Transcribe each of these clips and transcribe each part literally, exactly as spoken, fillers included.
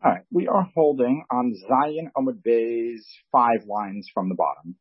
All right, we are holding on Zion Amud Bey's five lines from the bottom.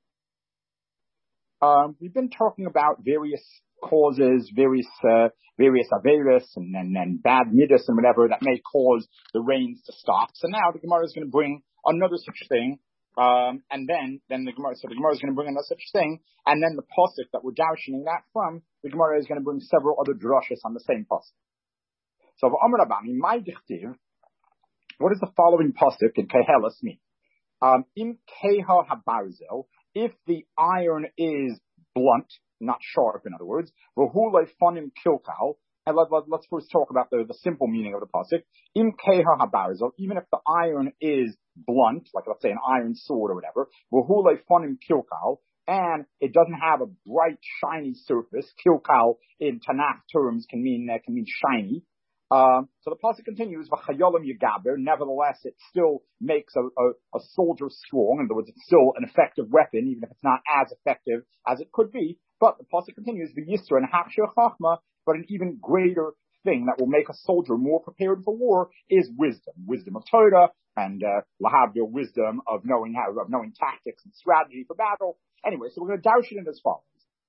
Um, we've been talking about various causes, various uh, various averis and, and, and bad midas and whatever that may cause the rains to stop. So now the Gemara is going to bring another such thing, um, and then then the Gemara so the Gemara is going to bring another such thing, and then the pasuk that we're dashing that from, the Gemara is going to bring several other drushes on the same pasuk. So Amar Abami, my dichtiv. What does the following pasuk in Kehelas mean? Um, Im keha habarzel, if the iron is blunt, not sharp, in other words, v'hulei fonim kilkal, and let, let, let's first talk about the, the simple meaning of the pasuk. Im keha habarzel, even if the iron is blunt, like let's say an iron sword or whatever, v'hulei fonim kilkal, and it doesn't have a bright, shiny surface. Kilkal in Tanakh terms can mean uh, can mean shiny. Um, so the pasuk continues, "V'chayolim yigaber." Nevertheless, it still makes a, a, a soldier strong. In other words, it's still an effective weapon, even if it's not as effective as it could be. But the pasuk continues, "V'yisra and hachshir chachma." But an even greater thing that will make a soldier more prepared for war is wisdom, wisdom of Torah, and uh, lahavdil, wisdom of knowing how, of knowing tactics and strategy for battle. Anyway, so we're going to douche it in as follows.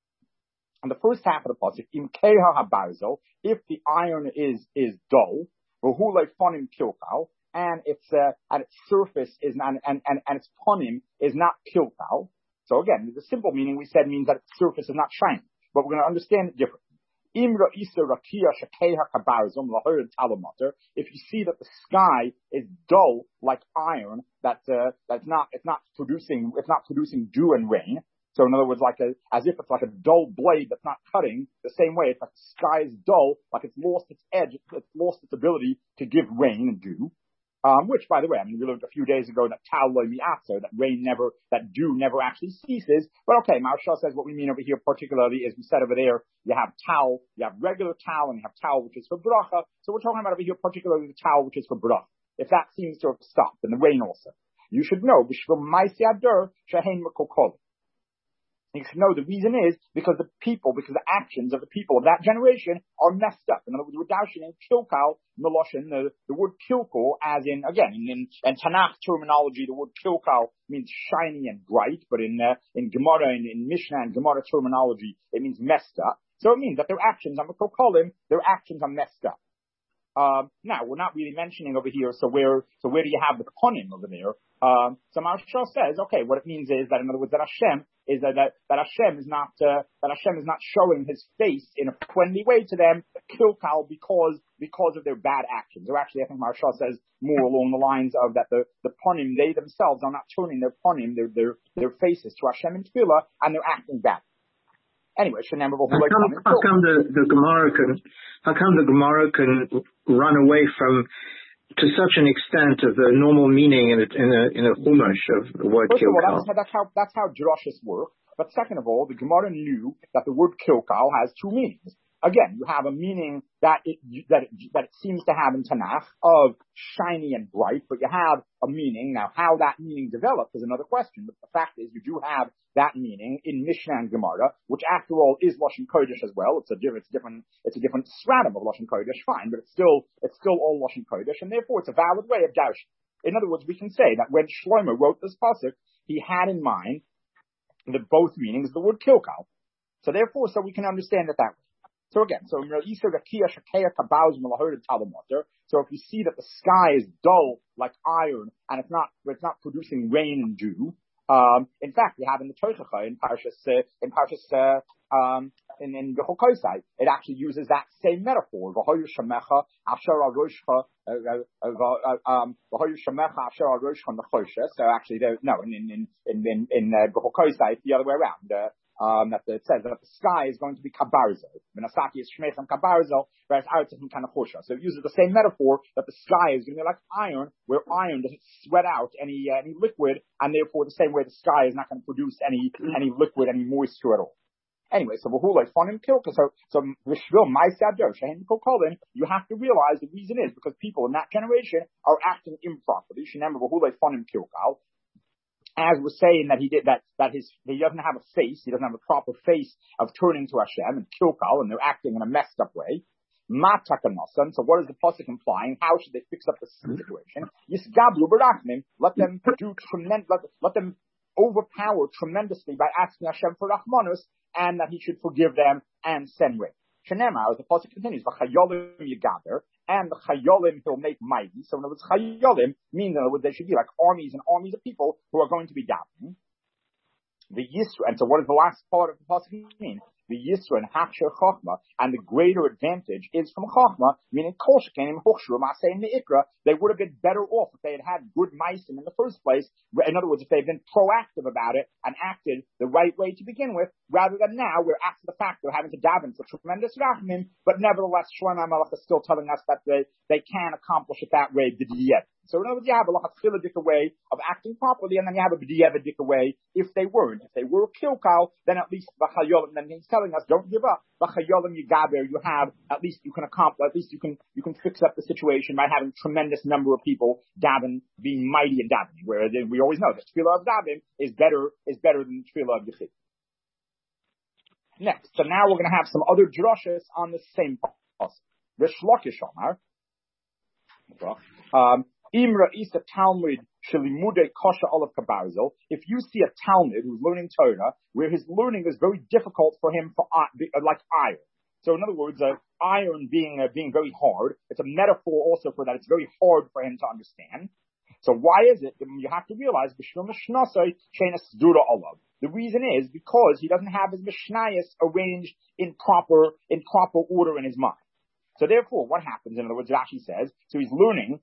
On the first half of the pasuk, im keha habarzel, if the iron is is dull, v'hulei fonim kilkal, and its uh, and its surface is not, and and and its ponim is not kilkal. So again, the simple meaning we said means that its surface is not shiny, but we're going to understand it differently. Im ra'isa rakia shekeha habarzum lahorid talamater. If you see that the sky is dull like iron, that uh, that's not it's not producing it's not producing dew and rain. So in other words, like a, as if it's like a dull blade that's not cutting, the same way, it's like the sky is dull, like it's lost its edge, it's lost its ability to give rain and dew. Um, which, by the way, I mean, we learned a few days ago that tal lo mi'atzer, that rain never, that dew never actually ceases. But okay, Maharsha says what we mean over here particularly is we said over there, you have tal, you have regular tal, and you have tal, which is for bracha. So we're talking about over here particularly the tal, which is for bracha. If that seems to have stopped, and the rain also. You should know, b'shvil ma'aseh adar shehein mekokolim. You should know the reason is because the people, because the actions of the people of that generation are messed up. In other words, we're dashing in kilkal, meloshin, the, the word kilkal, as in, again, in, in Tanakh terminology, the word kilkal means shiny and bright, but in, uh, in Gemara, in, in Mishnah and Gemara terminology, it means messed up. So it means that their actions, I'm going to call them, their actions are messed up. Um, now, we're not really mentioning over here, so where, so where do you have the ponim over there? Um, so Maharsha says, okay, what it means is that, in other words, that Hashem is that, that, that Hashem is not, uh, that Hashem is not showing his face in a friendly way to them, kilkal, because, because of their bad actions. Or actually, I think Maharsha says more along the lines of that the, the ponim, they themselves are not turning their ponim, their, their, their faces to Hashem in tefillah, and they're acting bad. Anyway, how come, how come the, the Gemara can, how come the Gemara can run away from, to such an extent, of the normal meaning in a, in a, in a chumash of the word kilkal? First of all, that's, that's how, that's how drushes work. But second of all, the Gemara knew that the word kilkal has two meanings. Again, you have a meaning that it, that it, that it seems to have in Tanakh of shiny and bright, but you have a meaning. Now, how that meaning develops is another question. But the fact is, you do have that meaning in Mishnah and Gemara, which after all is Lashon Kodesh as well. It's a different, it's different, it's a different stratum of Lashon Kodesh, fine, but it's still, it's still all Lashon Kodesh, and therefore it's a valid way of doushing. In other words, we can say that when Shlomo wrote this pasuk, he had in mind that both meanings of the word kilkal. So therefore, so we can understand it that way. So again, so so if you see that the sky is dull like iron and it's not it's not producing rain and dew, um, in fact, we have in the Tochacha in Parshas uh, in Parshas uh, um, in in Bechokosai, it actually uses that same metaphor. V'hoyu shemecha asher aroshcha um v'hoyu shemecha asher aroshcha nechoshes. So actually, no, in in in in in uh, Bechokosai, it's the other way around. Uh, Um, that it says that the sky is going to be kabarzo. Menasaki is shmechem kabarzo, whereas artzim kanachosha. So it uses the same metaphor that the sky is going to be like iron, where iron doesn't sweat out any uh, any liquid, and therefore the same way the sky is not going to produce any any liquid, any moisture at all. Anyway, so v'hulei fonim kilka. So so v'shvil ma'aseh adar shehein mekokolim. You have to realize the reason is because people in that generation are acting improperly. You remember v'hulei fonim kilkal. As we're saying that he did that, that his, he doesn't have a face, he doesn't have a proper face of turning to Hashem and kilkal, and they're acting in a messed up way. Matakanosan. So what is the pasuk implying? How should they fix up the situation? Yisgablu barachmim. Let them do tremendous. Let, let them overpower tremendously by asking Hashem for rachmanus, and that He should forgive them and send rain. Shenema, as the pasuk continues, v'chayolim yigaber, and the chayolim He'll make mighty. So in other words, chayolim means in other words they should be like armies and armies of people who are going to be davening. The Yisra, and so what does the last part of the pasuk mean? The Yisra and Haksher Chachma, and the greater advantage is from Chachma, meaning Kol Shekenim Hochshru Masei Me'ikra. They would have been better off if they had had good meisim in the first place. In other words, if they had been proactive about it and acted the right way to begin with, rather than now we're after the fact they're having to daven for tremendous rachmim, but nevertheless Shlomo HaMelech is still telling us that they, they can accomplish it that way, b'diyeved. So in other words, you have a lachatchila way of acting properly, and then you have a b'diyeved way if they weren't. If they were kilkal, then at least v'chayolim, then he's telling us, don't give up. V'chayolim yigaber, you have, at least you can accomplish, at least you can, you can fix up the situation by having tremendous number of people daven, being mighty in davening, whereas we always know that tefillah of daven is better, is better than tefillah of yichid. Next, so now we're going to have some other drushes on the same pasuk. Rish Lakish Omar, um, Imra Isa Talmud Shalimude Kosha Olav Kabarzel. If you see a Talmud who's learning Torah, where his learning is very difficult for him, for like iron. So in other words, uh, iron being uh, being very hard, it's a metaphor also for that. It's very hard for him to understand. So why is it? You have to realize the reason is because he doesn't have his mishnayos arranged in proper in proper order in his mind. So therefore, what happens? In other words, Rashi says, so he's learning.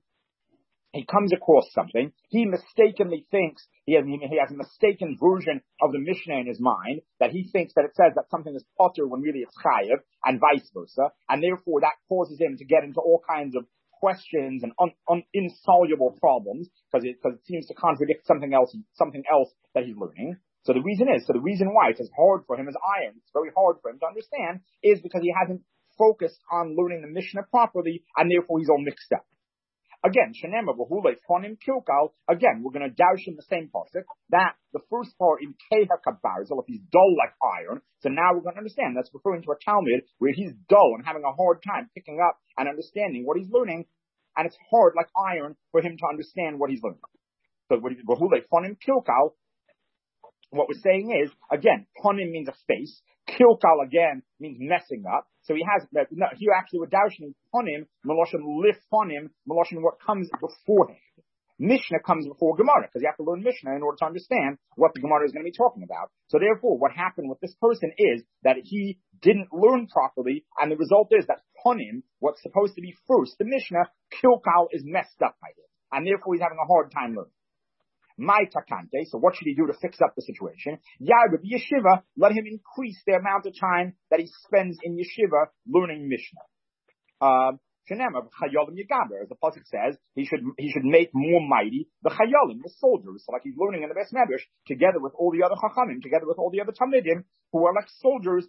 He comes across something. He mistakenly thinks he has, he has a mistaken version of the Mishnah in his mind, that he thinks that it says that something is potter when really it's chayev, and vice versa. And therefore, that causes him to get into all kinds of questions and un, un, insoluble problems because it, because it seems to contradict something else, something else that he's learning. So the reason is, so the reason why it's as hard for him as iron, it's very hard for him to understand, is because he hasn't focused on learning the Mishnah properly, and therefore he's all mixed up. Again, Shenema Bahule Fonim Kilkal, again, we're going to douche in the same pasuk, that the first part in Keha Kabarzel, if he's dull like iron, so now we're going to understand that's referring to a Talmud where he's dull and having a hard time picking up and understanding what he's learning, and it's hard like iron for him to understand what he's learning. So Bahule Fonim Kilkal, what we're saying is, again, Ponim means a face, Kilkal again means messing up. So he has, no, here actually we're doushing Ponim, Meloshin lif Ponim, Meloshin what comes beforehand. Mishnah comes before Gemara, because you have to learn Mishnah in order to understand what the Gemara is going to be talking about. So therefore, what happened with this person is that he didn't learn properly, and the result is that Ponim, what's supposed to be first, the Mishnah, Kilkal is messed up by it. And therefore he's having a hard time learning. My takante, so what should he do to fix up the situation? Yarib yeshiva, let him increase the amount of time that he spends in yeshiva learning Mishnah. Um, chayolim yigaber, as the pasuk says, he should he should make more mighty the chayolim, the soldiers, so like he's learning in the Beis Medrash, together with all the other chachamim, together with all the other talmidim, who are like soldiers,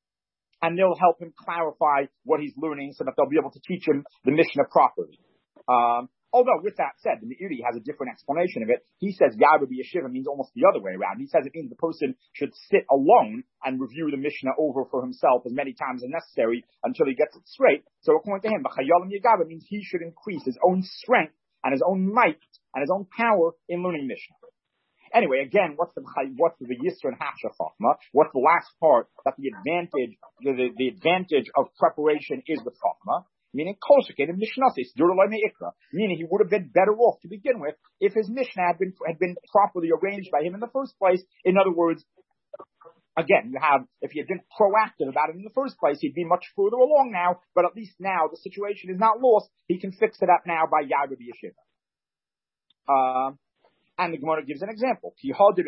and they'll help him clarify what he's learning, so that they'll be able to teach him the Mishnah properly. Um, Although, with that said, the Meiri has a different explanation of it. He says Yarib Yeshiva means almost the other way around. He says it means the person should sit alone and review the Mishnah over for himself as many times as necessary until he gets it straight. So according to him, B'chayolim Yigaba means he should increase his own strength and his own might and his own power in learning Mishnah. Anyway, again, what's the what's the Yisra and Hachsha Chachma? What's the last part that the advantage the, the, the advantage of preparation is with Chachma? Meaning, meaning he would have been better off to begin with if his Mishnah had been had been properly arranged by him in the first place. In other words, again, you have if he had been proactive about it in the first place, he'd be much further along now. But at least now the situation is not lost. He can fix it up now by Yarib Yeshiva. Uh, and the Gemara gives an example.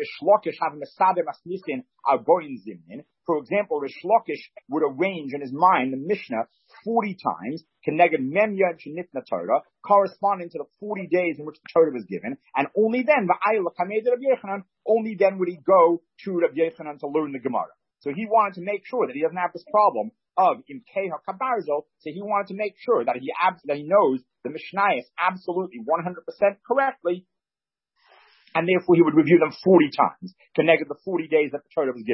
For example, Rish Lakish would arrange in his mind the Mishnah forty times, Keneged Mem Yom Shenitna Torah, corresponding to the forty days in which the Torah was given, and only then, only then would he go to Rabbi Yochanan to learn the Gemara. So he wanted to make sure that he doesn't have this problem of Imkei HaKabarzo, so he wanted to make sure that he, abs- that he knows the Mishnah is absolutely one hundred percent correctly, and therefore he would review them forty times, Keneged the forty days that the Torah was given.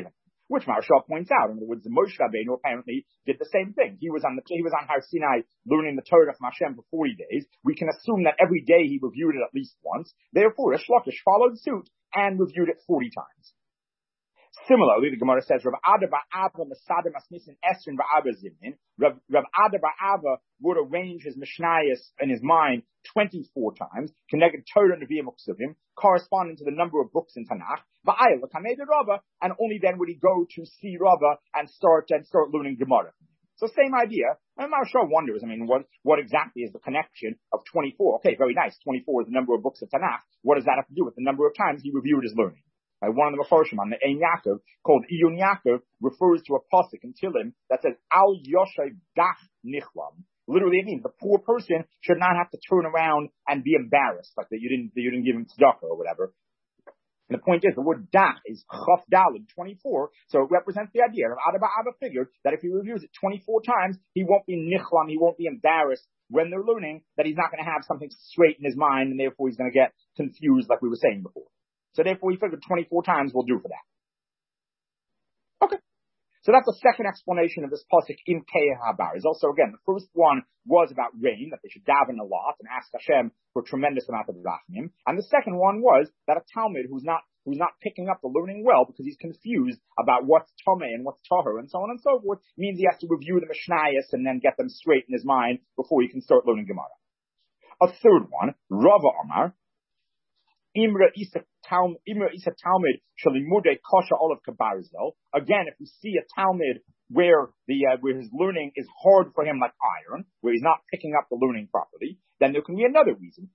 which Maharsha points out. In other words, the Moshe Rabbeinu apparently did the same thing. He was on the he was on Har Sinai learning the Torah from Hashem for forty days. We can assume that every day he reviewed it at least once. Therefore, Reish Lakish followed suit and reviewed it forty times. Similarly, the Gemara says, Rav Ada Ba'ava Masada Masnisin Esrin Ba'ava Zimnin. Rav Ada Ba'ava would arrange his Mishnayos in his mind twenty-four times, connected Torah and Nevi'im Uksuvim, corresponding to the number of books in Tanakh. Va'ayel Kamei Rava, and only then would he go to see Rava and start and start learning Gemara. So same idea. And Maharsha wonders, I mean, what what exactly is the connection of twenty-four? Okay, very nice. twenty-four is the number of books of Tanakh. What does that have to do with the number of times he reviewed his learning? Uh, one of the Mefarshim on the Ein Yaakov, called Iyun Yaakov, refers to a pasuk in Tilim that says, Al Yoshev Dach Nichlam. Literally, it means the poor person should not have to turn around and be embarrassed, like that you didn't, that you didn't give him tzedakah or whatever. And the point is, the word Dach is Chaf Daled, twenty-four, so it represents the idea. Rav Ada Ba'ava figured that if he reviews it twenty-four times, he won't be nichlam, he won't be embarrassed when they're learning, that he's not going to have something straight in his mind, and therefore he's going to get confused, like we were saying before. So therefore, we figured twenty-four times will do for that. Okay. So that's the second explanation of this pasuk in Kei Habar. Is also, again, the first one was about rain, that they should daven a lot and ask Hashem for a tremendous amount of rachmim. And the second one was that a Talmud who's not who's not picking up the learning well because he's confused about what's Tomei and what's Tahor and so on and so forth, means he has to review the Mishnayos and then get them straight in his mind before he can start learning Gemara. A third one, Rava Amar, Imra Isa Talmud, Imra Isa Talmud Shalimude Kosha Olav Kabarzel. Again, if we see a Talmud where the uh, where his learning is hard for him like iron, where he's not picking up the learning properly, then there can be another reason.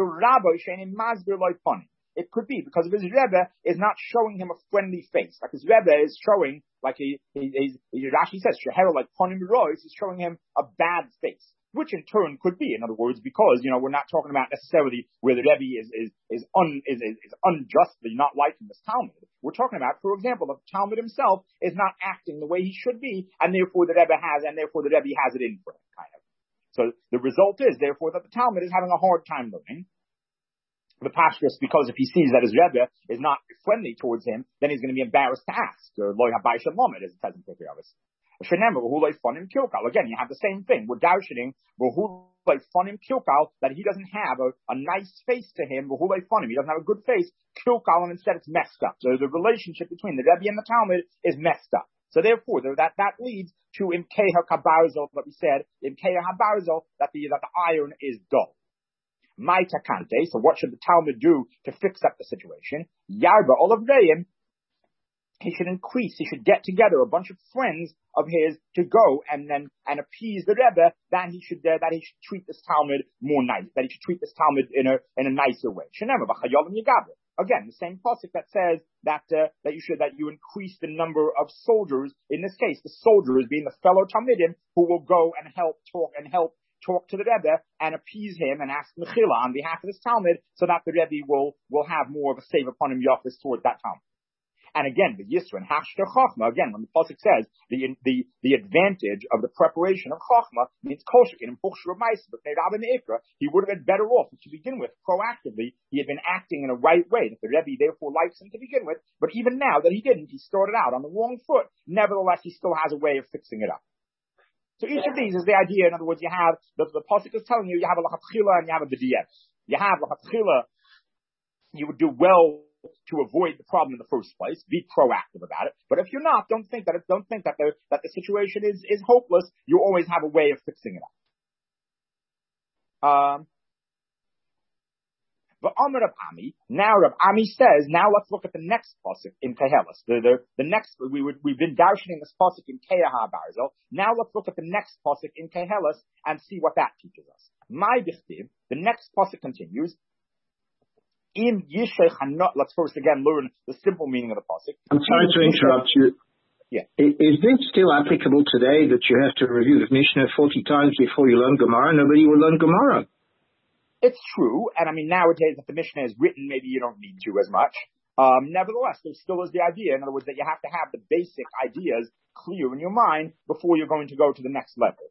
It could be because of his Rebbe is not showing him a friendly face. Like his Rebbe is showing, like he, he, he, he Rashi says, Sheher like Ponim Rois is showing him a bad face. Which in turn could be, in other words, because, you know, we're not talking about necessarily where the Rebbe is, is, is, un, is, is, is unjustly not liking this Talmud. We're talking about, for example, the Talmud himself is not acting the way he should be, and therefore the Rebbe has, and therefore the Rebbe has it in for him, kind of. So the result is, therefore, that the Talmud is having a hard time learning. The Pashtus, because if he sees that his Rebbe is not friendly towards him, then he's going to be embarrassed to ask, or Lo Habai Shalom, as it says in Pirkei Avos. Again, you have the same thing. We're darshaning that he doesn't have a, a nice face to him. He doesn't have a good face. And instead it's messed up. So the relationship between the Rebbe and the Talmud is messed up. So therefore, that, that leads to Imkeha Kabarzel, what we said, Imkeha Habarzel, that the, that the iron is dull. My takante, so what should the Talmud do to fix up the situation? Yarba Olav Reim, he should increase, he should get together a bunch of friends of his to go and then, and appease the Rebbe, that he should, uh, that he should treat this Talmud more nice, that he should treat this Talmud in a, in a nicer way. Again, the same pasuk that says that, uh, that you should, that you increase the number of soldiers, in this case, the soldiers being the fellow Talmidim who will go and help talk and help talk to the Rebbe and appease him and ask Mechila on behalf of this Talmud so that the Rebbe will, will have more of a save upon him Yafis towards that Talmud. And again, the Yisra and Hashter Chachma, again, when the pasuk says the the the advantage of the preparation of Chachma means Koshikin and Puchshur Ma'isa, but he would have been better off to begin with, proactively. He had been acting in a right way, that the Rebbe therefore likes him to begin with, but even now that he didn't, he started out on the wrong foot, nevertheless he still has a way of fixing it up. So each of these is the idea. In other words, you have, the, the pasuk is telling you, you have a Lachatchila and you have a B'diyah. You have Lachatchila, you would do well to avoid the problem in the first place. Be proactive about it. But if you're not, don't think that it, don't think that the that the situation is is hopeless. You always have a way of fixing it up. Um. But Amar Rav Ami, now Rav Ami says, now let's look at the next pasuk in Kehelis. The the the next we would we've been darshaning this pasuk in Keha Barzel. Now let's look at the next pasuk in Kehelis and see what that teaches us. My dichtiv, the next pasuk continues. In Yishech Hanot, let's first again learn the simple meaning of the pasuk. I'm sorry to interrupt you. Yeah. Is this still applicable today that you have to review the Mishnah forty times before you learn Gemara? Nobody will learn Gemara. It's true, and I mean nowadays if the Mishnah is written, maybe you don't need to as much. Um, nevertheless, there still is the idea, in other words, that you have to have the basic ideas clear in your mind before you're going to go to the next level.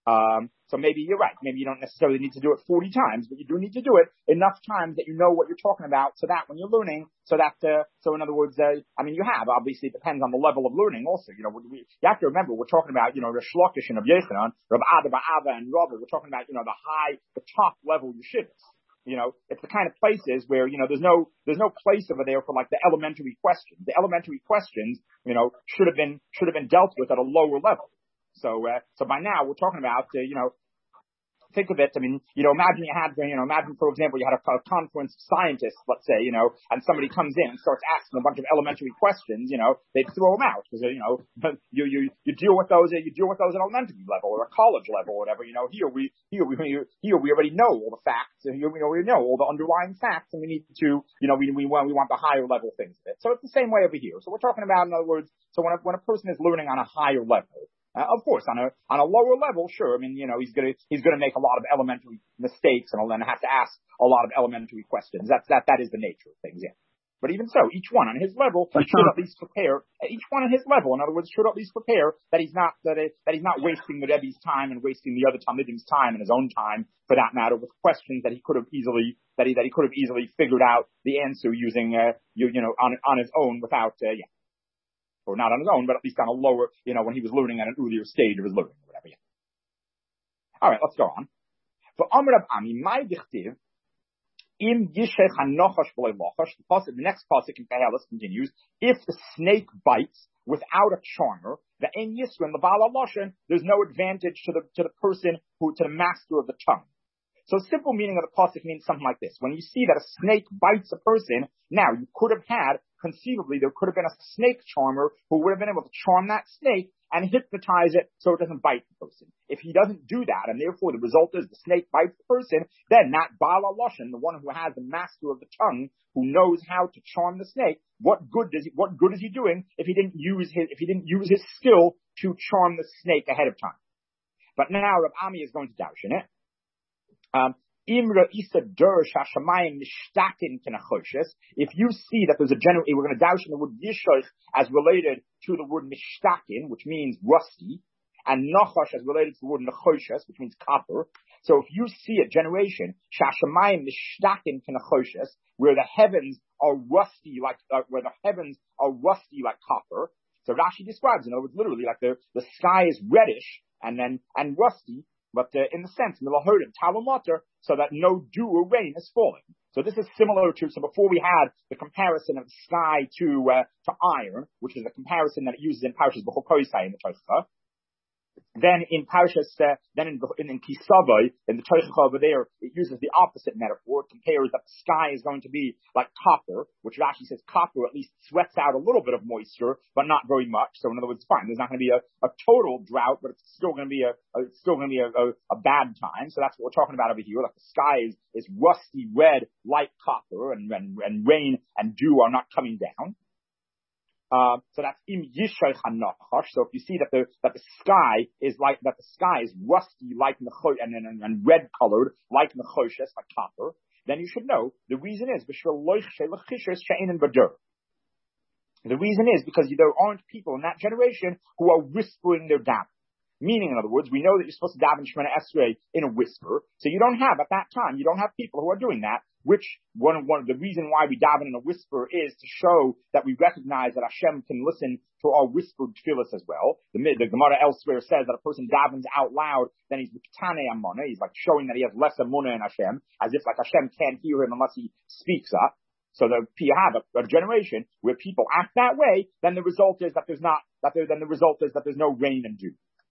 Um, so maybe you're right. Maybe you don't necessarily need to do it forty times, but you do need to do it enough times that you know what you're talking about, so that when you're learning, so that, uh, so in other words, uh, I mean, you have, obviously it depends on the level of learning also. You know, we, you have to remember, we're talking about, you know, Rish Lakish and Rav Yechanan, Rav Ada, Ba'ava, and Rava. We're talking about, you know, the high, the top level yeshivas. You know, it's the kind of places where, you know, there's no, there's no place over there for like the elementary questions. The elementary questions, you know, should have been, should have been dealt with at a lower level. So, uh, so by now we're talking about, uh, you know, think of it. I mean, you know, imagine you had, you know, imagine, for example, you had a, a conference of scientists, let's say, you know, and somebody comes in and starts asking a bunch of elementary questions, you know, they'd throw them out because, you know, you, you, you deal with those, you deal with those at elementary level or a college level or whatever, you know, here we, here we, here we already know all the facts and here we already know all the underlying facts and we need to, you know, we, we want, we want the higher level things of it. So it's the same way over here. So we're talking about, in other words, so when a, when a person is learning on a higher level, Uh, of course, on a on a lower level, sure. I mean, you know, he's gonna he's gonna make a lot of elementary mistakes and then have to ask a lot of elementary questions. That's that that is the nature of things, yeah. But even so, each one on his level should at least prepare. Each one on his level, in other words, should at least prepare that he's not that, it, that he's not wasting the Rebbe's time and wasting the other Talmidim's time and his own time, for that matter, with questions that he could have easily that he that he could have easily figured out the answer using uh, you you know on on his own without uh, yeah. Or not on his own, but at least on a lower, you know, when he was learning at an earlier stage of his learning, or whatever. Yeah. All right, let's go on. For Amr of Ami, my dichtiv, im yishech hanochash b'loy lochash, the next pasuk in Kehelis continues, if the snake bites without a charmer, the en yisrin l'ba'al lashon, there's no advantage to the to the person who to the master of the tongue. So simple meaning of the pasuk means something like this. When you see that a snake bites a person, now you could have had, conceivably, there could have been a snake charmer who would have been able to charm that snake and hypnotize it so it doesn't bite the person. If he doesn't do that, and therefore the result is the snake bites the person, then that Ba'al Lashon, the one who has the master of the tongue, who knows how to charm the snake, what good does he, what good is he doing if he didn't use his, if he didn't use his skill to charm the snake ahead of time? But now Rav Ami is going to doubt in it. Um, if you see that there's a general, we're going to doubt in the word yishoch as related to the word mishtakin, which means rusty, and nachash as related to the word nechoshes, which means copper. So if you see a generation, shashamayim mishtakin kenechoshes, where the heavens are rusty like, uh, where the heavens are rusty like copper. So Rashi describes, in other words, literally like the, the sky is reddish and then, and rusty, but uh, in the sense, milahodim, talumater, so that no dew or rain is falling. So this is similar to, so before we had the comparison of the sky to, uh, to iron, which is a comparison that it uses in Parshas B'chokoisai in the Tosha. Then in Parshas, uh, then in, in, in Kisavai, in the Tosha over there, it uses the opposite metaphor. It compares that the sky is going to be like copper, which Rashi says copper at least sweats out a little bit of moisture, but not very much. So in other words, fine. There's not going to be a, a total drought, but it's still going to be a, a it's still going to be a, a, a bad time. So that's what we're talking about over here. Like the sky is, is rusty red like copper, and, and, and rain and dew are not coming down. Uh, so that's im yishoch hanachash. So if you see that the that the sky is like that the sky is rusty like nechosh and, and, and red colored like nechoshes like copper, then you should know the reason is the reason is because there aren't people in that generation who are whispering their daven. Meaning, in other words, we know that you're supposed to daven Shemona Esrei in a whisper. So you don't have, at that time, you don't have people who are doing that, which one of, one of the reason why we daven in a whisper is to show that we recognize that Hashem can listen to our whispered tefillas as well. The, the Gemara elsewhere says that a person davens out loud, then he's B'ktanei Amunah. He's like showing that he has less Amunah in Hashem, as if like Hashem can't hear him unless he speaks up. So the, if you have a, a generation where people act that way, then the result is that there's not, that there, then the result is that there's no rain and dew.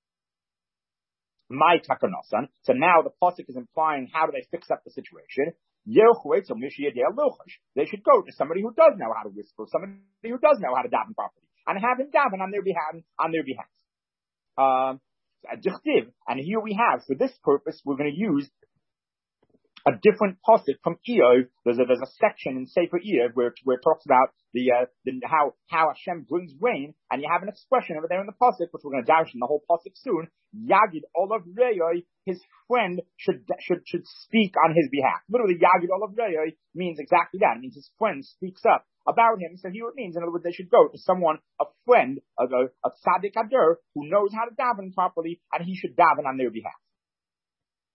My takanasan. So now the pasuk is implying how do they fix up the situation? They should go to somebody who does know how to whisper, somebody who does know how to daven properly, and have him daven on their behalf. On their behalf. Um, and here we have, for this purpose, we're going to use a different pasuk from Eov. There's a, there's a section in Sefer Eov where, where it talks about the, uh, the, how, how Hashem brings rain, and you have an expression over there in the pasuk, which we're going to dash in the whole pasuk soon. Yagid Olav Reyoi, his friend should, should, should speak on his behalf. Literally, Yagid Olav Reyoi means exactly that. It means his friend speaks up about him. So here it means, in other words, they should go to someone, a friend, a, a, a tzaddik adur, who knows how to daven properly, and he should daven on their behalf.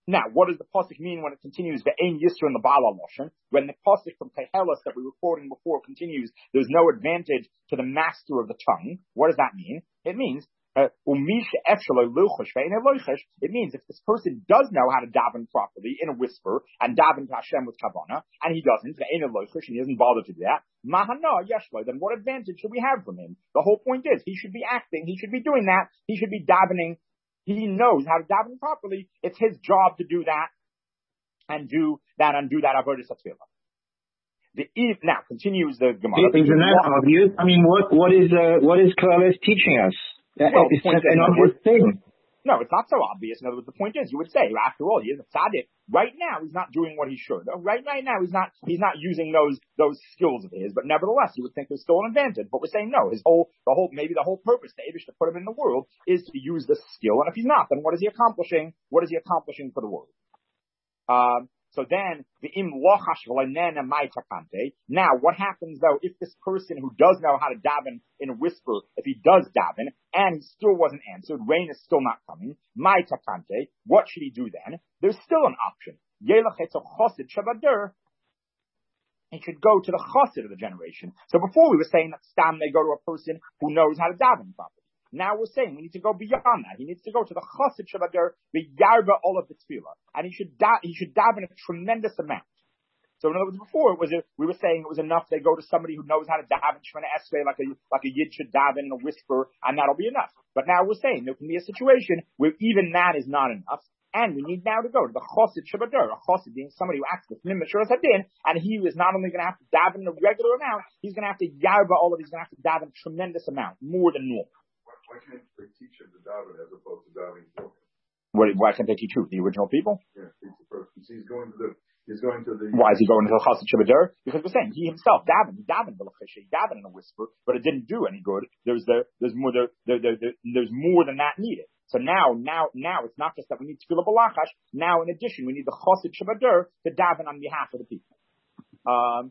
Now, what does the pasuk mean when it continues ve'ein yisra in the Baal HaLoshen? When the pasuk from Kehelis that we were quoting before continues, there's no advantage to the master of the tongue. What does that mean? It means uh, it means if this person does know how to daven properly in a whisper and daven to Hashem with kavanah, and he doesn't, and he doesn't bother to do that, then what advantage should we have from him? The whole point is he should be acting, he should be doing that, he should be davening. He knows how to daven properly. It's his job to do that and do that and do that avodas tefillah. The now continues the Gemara. Isn't that obvious? I mean, what what is uh, what is Koheles teaching us? Well, it's just an obvious thing. No, it's not so obvious. In other words, the point is, you would say, after all, he is a tzaddik. Right now, he's not doing what he should. Right, right now, he's not he's not using those those skills of his. But nevertheless, you would think there's still an advantage. But we're saying no. His whole the whole maybe the whole purpose to Eibush to put him in the world is to use this skill. And if he's not, then what is he accomplishing? What is he accomplishing for the world? Um, so then the im lochash v'leinena mai takante. Now, what happens though if this person who does know how to daven in a whisper, if he does daven and he still wasn't answered, rain is still not coming, mai takante, what should he do then? There's still an option. Yelach etz chosid shabader. He should go to the chosid of the generation. So before we were saying that stam they go to a person who knows how to daven properly. Now we're saying we need to go beyond that. He needs to go to the chosid shabader, the yarba all of the tefillah, and he should da- he should daven a tremendous amount. So in other words, before it was a, we were saying it was enough they go to somebody who knows how to daven shemana esrei like a like a yid should daven in a whisper, and that'll be enough. But now we're saying there can be a situation where even that is not enough, and we need now to go to the chosid shabader, a chosid being somebody who acts with mimashur hadin, and he is not only going to have to daven in a regular amount, he's going to have to yarba all of. He's going to have to daven a tremendous amount, more than normal. Why can't they teach him to daven as opposed to davening for him? What, why can't they teach who? The original people? Yeah, teach the person. He's going to the. He's going to the. Why is he going to the chosid shabader? Because we're saying he himself davened. He davened v'lachisha. He davened in a whisper, but it didn't do any good. There's the. There's more. There, there, there, there, there's more than that needed. So now, now, now, it's not just that we need tefillah b'lachash. Now, in addition, we need the chosid shabader to daven on behalf of the people. Um.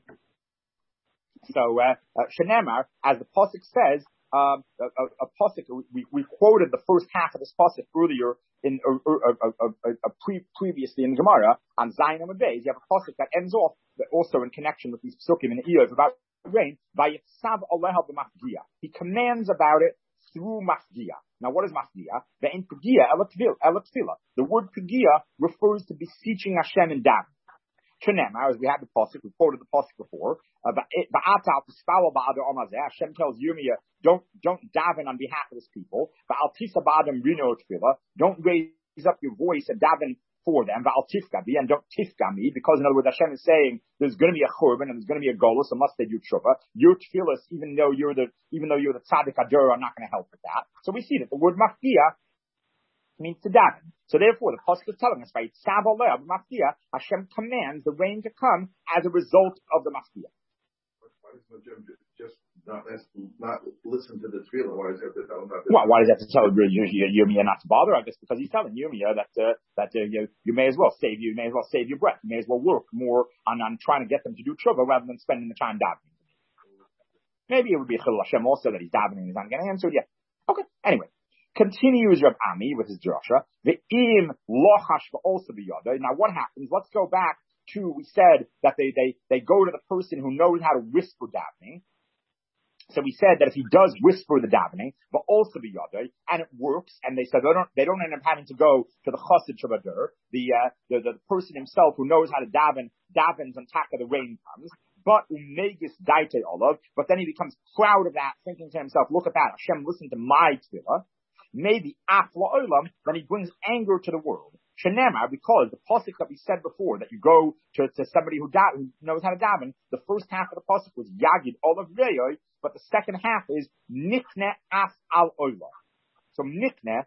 So, uh, uh, Shenemar, as the pasuk says. Um, a, a, a pasuk, we, we quoted the first half of this pasuk earlier in uh, uh, uh, uh, uh, pre, previously in the Gemara on Zayin Amud Beis. You have a pasuk that ends off, but also in connection with these psukim in the Eov about rain. Vayitzav aleha b'mafgia. He commands about it through mafgia. Now, what is mafgia? Ve'en pgia elatfila. The word pgia refers to beseeching Hashem in daven. As we had the pasuk, we quoted the pasuk before. Uh, Hashem tells Yirmiyah, don't don't daven on behalf of his people. Don't raise up your voice and daven for them. And don't tifgami, because in other words, Hashem is saying there's going to be a churban and there's going to be a golus unless they do tshuva. Your tefillas, even though you're the even though you're the tzaddik adur, are not going to help with that. So we see that the word mafkia means to daven. So therefore, the pasuk is telling us, by Hashem commands the rain to come as a result of the mafkia. Why does Hashem just not ask, not listen to the tefillah? Why does he have to tell him about this? Well, why does he have to tell Yirmiyah not to bother? I guess because he's telling Yirmiyah that uh, that uh, you, you may as well save you may as well save your breath. You may as well work more on, on trying to get them to do tshuva rather than spending the time davening. Maybe it would be a chilul Hashem also that he's davening and he's not getting answered yet. Okay. Anyway. Continues Rav Ami with his drasha. The im lochash also be yada. Now what happens? Let's go back to, we said that they, they, they go to the person who knows how to whisper davening. So we said that if he does whisper the davening, but also be yada, and it works, and they said they don't, they don't end up having to go to the chosid shabader, the, uh, the, the person himself who knows how to daven, davens on top of the rain comes. But umegis daite olav, but then he becomes proud of that, thinking to himself, look at that, Hashem listened to my tefillah. Maybe afla olam, then he brings anger to the world. Shenemar, because the pasuk that we said before, that you go to, to somebody who, da- who knows how to daven, the first half of the pasuk was yagid olav reyoy, but the second half is nikne af al olam. So nikne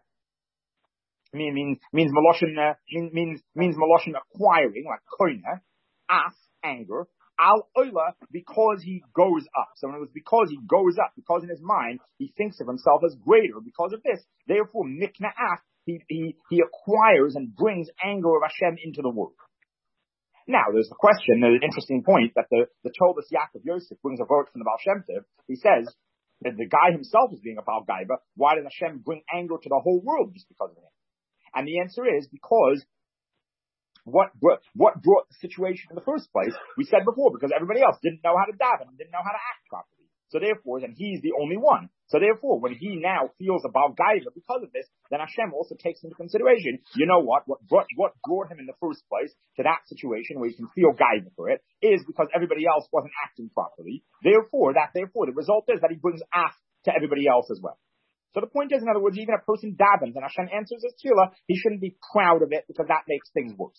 mean, means means maloshin uh, mean, means means maloshin acquiring, like koine, af anger. Al oila, because he goes up. So in other words, because he goes up, because in his mind he thinks of himself as greater. Because of this, therefore, mikna'af, he he he acquires and brings anger of Hashem into the world. Now, there's the question, there's an interesting point that the the Toldos Yaakov Yosef brings a vote from the Baal Shem Tov. He says that the guy himself is being a Baal Gaiba. Why does Hashem bring anger to the whole world just because of him? And the answer is because what, what, what brought the situation in the first place? We said before, because everybody else didn't know how to daven and didn't know how to act properly. So therefore, then he's the only one. So therefore, when he now feels about Gaiva because of this, then Hashem also takes into consideration, you know what, what brought, what brought him in the first place to that situation where he can feel Gaiva for it is because everybody else wasn't acting properly. Therefore, that, therefore, the result is that he brings af to everybody else as well. So the point is, in other words, even a person davens and Hashem answers his tefillah, he shouldn't be proud of it because that makes things worse.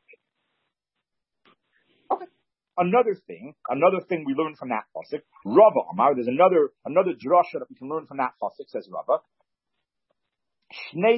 Okay. Another thing, another thing we learn from that pasuk, Rava Amar, there's another, another drasha that we can learn from that pasuk, says Rava. When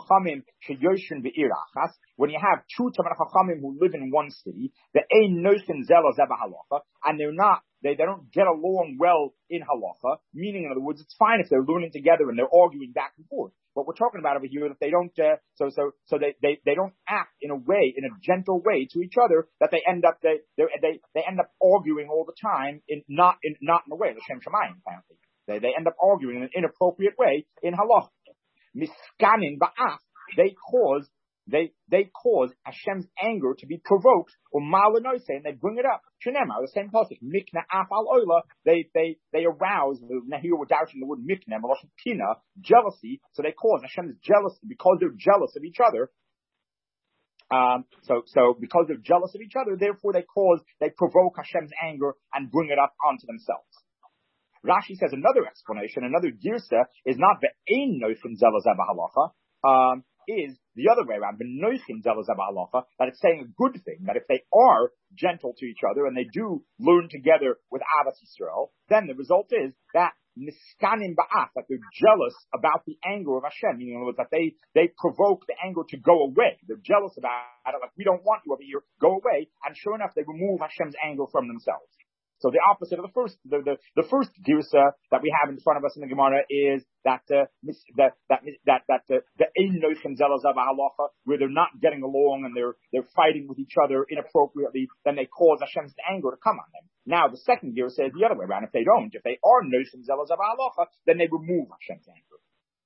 you have two Talmid Chachamim who live in one city, the ein nosen zelo zeba halacha, and they're not, they, they don't get along well in halacha, meaning in other words, it's fine if they're learning together and they're arguing back and forth. What we're talking about over here is that they don't, uh, so, so, so they, they, they don't act in a way, in a gentle way to each other that they end up, they, they, they end up arguing all the time in, not in, not in a way, L'Shem Shamayim apparently. They, they end up arguing in an inappropriate way in halacha. Miskanin ba'af, they cause, they, they cause Hashem's anger to be provoked, or malanoise, and they bring it up. Shenema, the same pasuk, mikna af al oila, they, they, they arouse, here we're doubting the word mikna, maloshin pina, jealousy, so they cause Hashem's jealousy, because they're jealous of each other. Um, so, so, because they're jealous of each other, therefore they cause, they provoke Hashem's anger and bring it up onto themselves. Rashi says another explanation, another girsa is not the ein noichin zelo zeba halacha, um, is the other way around, the noichin zelo zeba halacha, that it's saying a good thing, that if they are gentle to each other and they do learn together with Ahavas Yisrael, then the result is that miskanim ba'af, that they're jealous about the anger of Hashem, meaning in other words, that they, they provoke the anger to go away. They're jealous about it, like we don't want you over here, go away, and sure enough, they remove Hashem's anger from themselves. So the opposite of the first, the, the, the first girsa that we have in front of us in the Gemara is that, uh, that, that, that, that, uh, the ein noichin zelo zeba halacha, where they're not getting along and they're, they're fighting with each other inappropriately, then they cause Hashem's anger to come on them. Now the second girsa is the other way around. If they don't, if they are noichin zelo zeba halacha, then they remove Hashem's anger.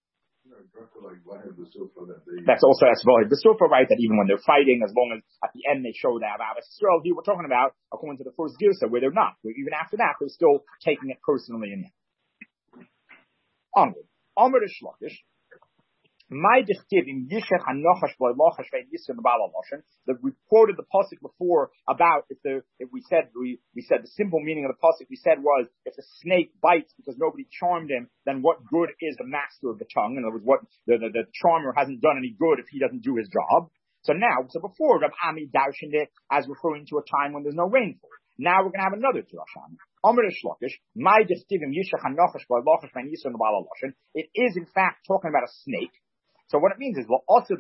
That's also as well. The Sufa writes that even when they're fighting, as long as at the end they show that Ahavas Yisrael, here we're talking about, according to the first girsa, where they're not. Where even after that, they're still taking it personally in. Onward. Amar Shlokish. My dichtivim yishach hanochash loilochash vein yisur b'balaloshin. That we quoted the pasuk before about if the if we said we we said the simple meaning of the pasuk we said was if the snake bites because nobody charmed him, then what good is the master of the tongue? In other words, what the the, the charmer hasn't done any good if he doesn't do his job. So now, so before Rab Ami darshaned it as referring to a time when there's no rainfall. Now we're going to have another drashan. Amar Shlokish, my dichtivim yishach hanochash loilochash vein yisur b'balaloshin. It is in fact talking about a snake. So what it means is,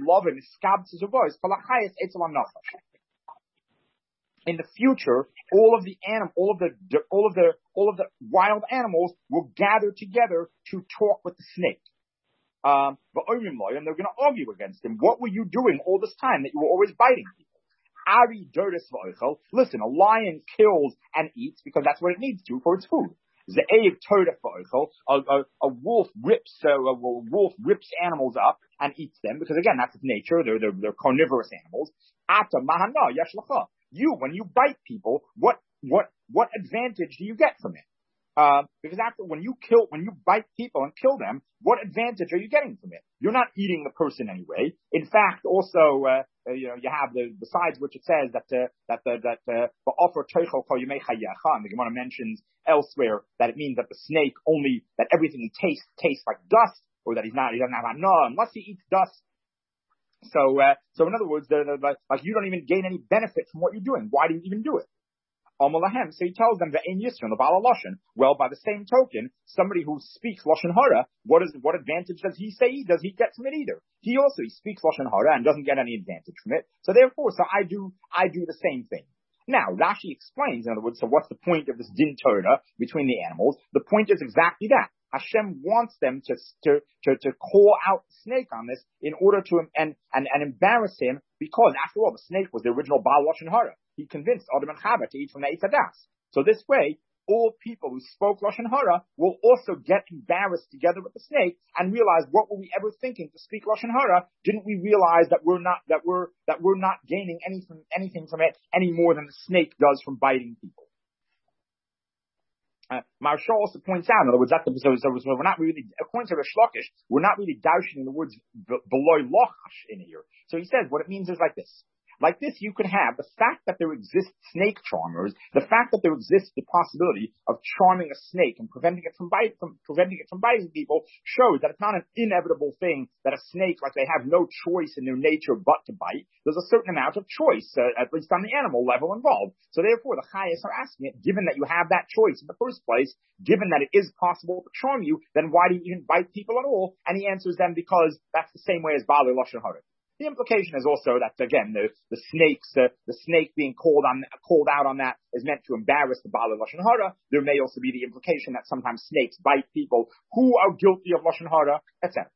in the future, all of the anim, all of the, all of the, all of the wild animals will gather together to talk with the snake. Um, and they're going to argue against him. What were you doing all this time that you were always biting people? Ari Doris V'oichel. Listen, a lion kills and eats because that's what it needs to for its food. A, a, a wolf rips uh, a wolf rips animals up and eats them because again that's its nature. They're they're, they're carnivorous animals. Ata mahana yashlacha. You when you bite people, what what what advantage do you get from it? Uh, because after when you kill when you bite people and kill them, what advantage are you getting from it? You're not eating the person anyway. In fact, also uh, uh, you know you have the besides which it says that uh, that uh, that the offer teichel kol yemei chayecha, and the Gemara mentions elsewhere that it means that the snake only that everything he tastes tastes like dust, or that he's not he doesn't have anah unless he eats dust. So uh, so in other words, the, the, like you don't even gain any benefit from what you're doing. Why do you even do it? Amalahem. So he tells them the ein yisron, the bala lashon. Well, by the same token, somebody who speaks lashon hara, what is what advantage does he say? Does he get from it either? He also he speaks lashon hara and doesn't get any advantage from it. So therefore, so I do I do the same thing. Now Rashi explains, in other words, so what's the point of this din Torah between the animals? The point is exactly that. Hashem wants them to to to, to call out the snake on this in order to and and and embarrass him because after all, the snake was the original Baal Lashon Hara. He convinced Adam and Chava to eat from the Eitz Hadas. So this way, all people who spoke Lashon Hara will also get embarrassed together with the snake and realize, what were we ever thinking to speak Lashon Hara? Didn't we realize that we're not, that we're, that we're not gaining anything, anything from it any more than the snake does from biting people? Uh, Maharsha also points out, in other words, that the, so, so, so we're not really, according to Rish Lakish, we're not really douching the words below lochash in here. So he says what it means is like this. Like this, you could have the fact that there exist snake charmers, the fact that there exists the possibility of charming a snake and preventing it from bite, from preventing it from biting people, shows that it's not an inevitable thing that a snake, like they have no choice in their nature but to bite. There's a certain amount of choice, uh, at least on the animal level involved. So therefore, the Chayas are asking it, given that you have that choice in the first place, given that it is possible to charm you, then why do you even bite people at all? And he answers them, because that's the same way as Baalei Lashon Hara. The implication is also that, again, the, the snakes, uh, the snake being called on, called out on that is meant to embarrass the Baalei Lashon Hara. There may also be the implication that sometimes snakes bite people who are guilty of Lashon Hara, et cetera.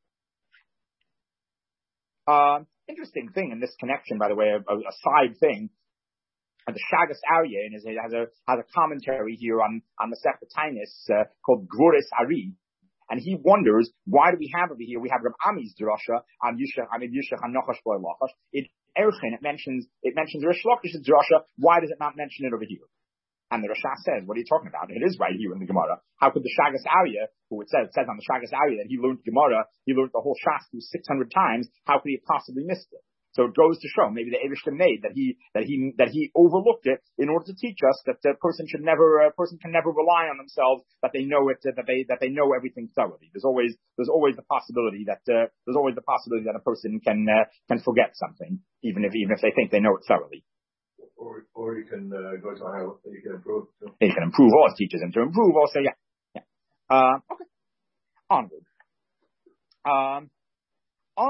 Uh, interesting thing in this connection, by the way, a, a side thing. The Shagas Aryeh has a, has a commentary here on, on the Sefer Tainis, uh, called Gvuris Ari. And he wonders, why do we have over here, we have Rav Ami's drasha on Yishach, I mean, Yishach and Nochash Boy Lachash. In Erchin, it mentions, it mentions Rish Lakish's drasha. Why does it not mention it over here? And the Rasha says, what are you talking about? It is right here in the Gemara. How could the Shagas Aryeh, who it says, it says on the Shagas Aryeh that he learned Gemara, he learned the whole Shas through six hundred times, how could he have possibly missed it? So it goes to show, maybe the Eibishter made that he, that he, that he overlooked it in order to teach us that the person should never, a person can never rely on themselves, that they know it, that they, that they know everything thoroughly. There's always, there's always the possibility that, uh, there's always the possibility that a person can, uh, can forget something, even if, even if they think they know it thoroughly. Or, or you can, uh, go to higher, you can improve. So. He can improve, or teaches him to improve also, yeah. Yeah. Uh, okay. Onward. Um, A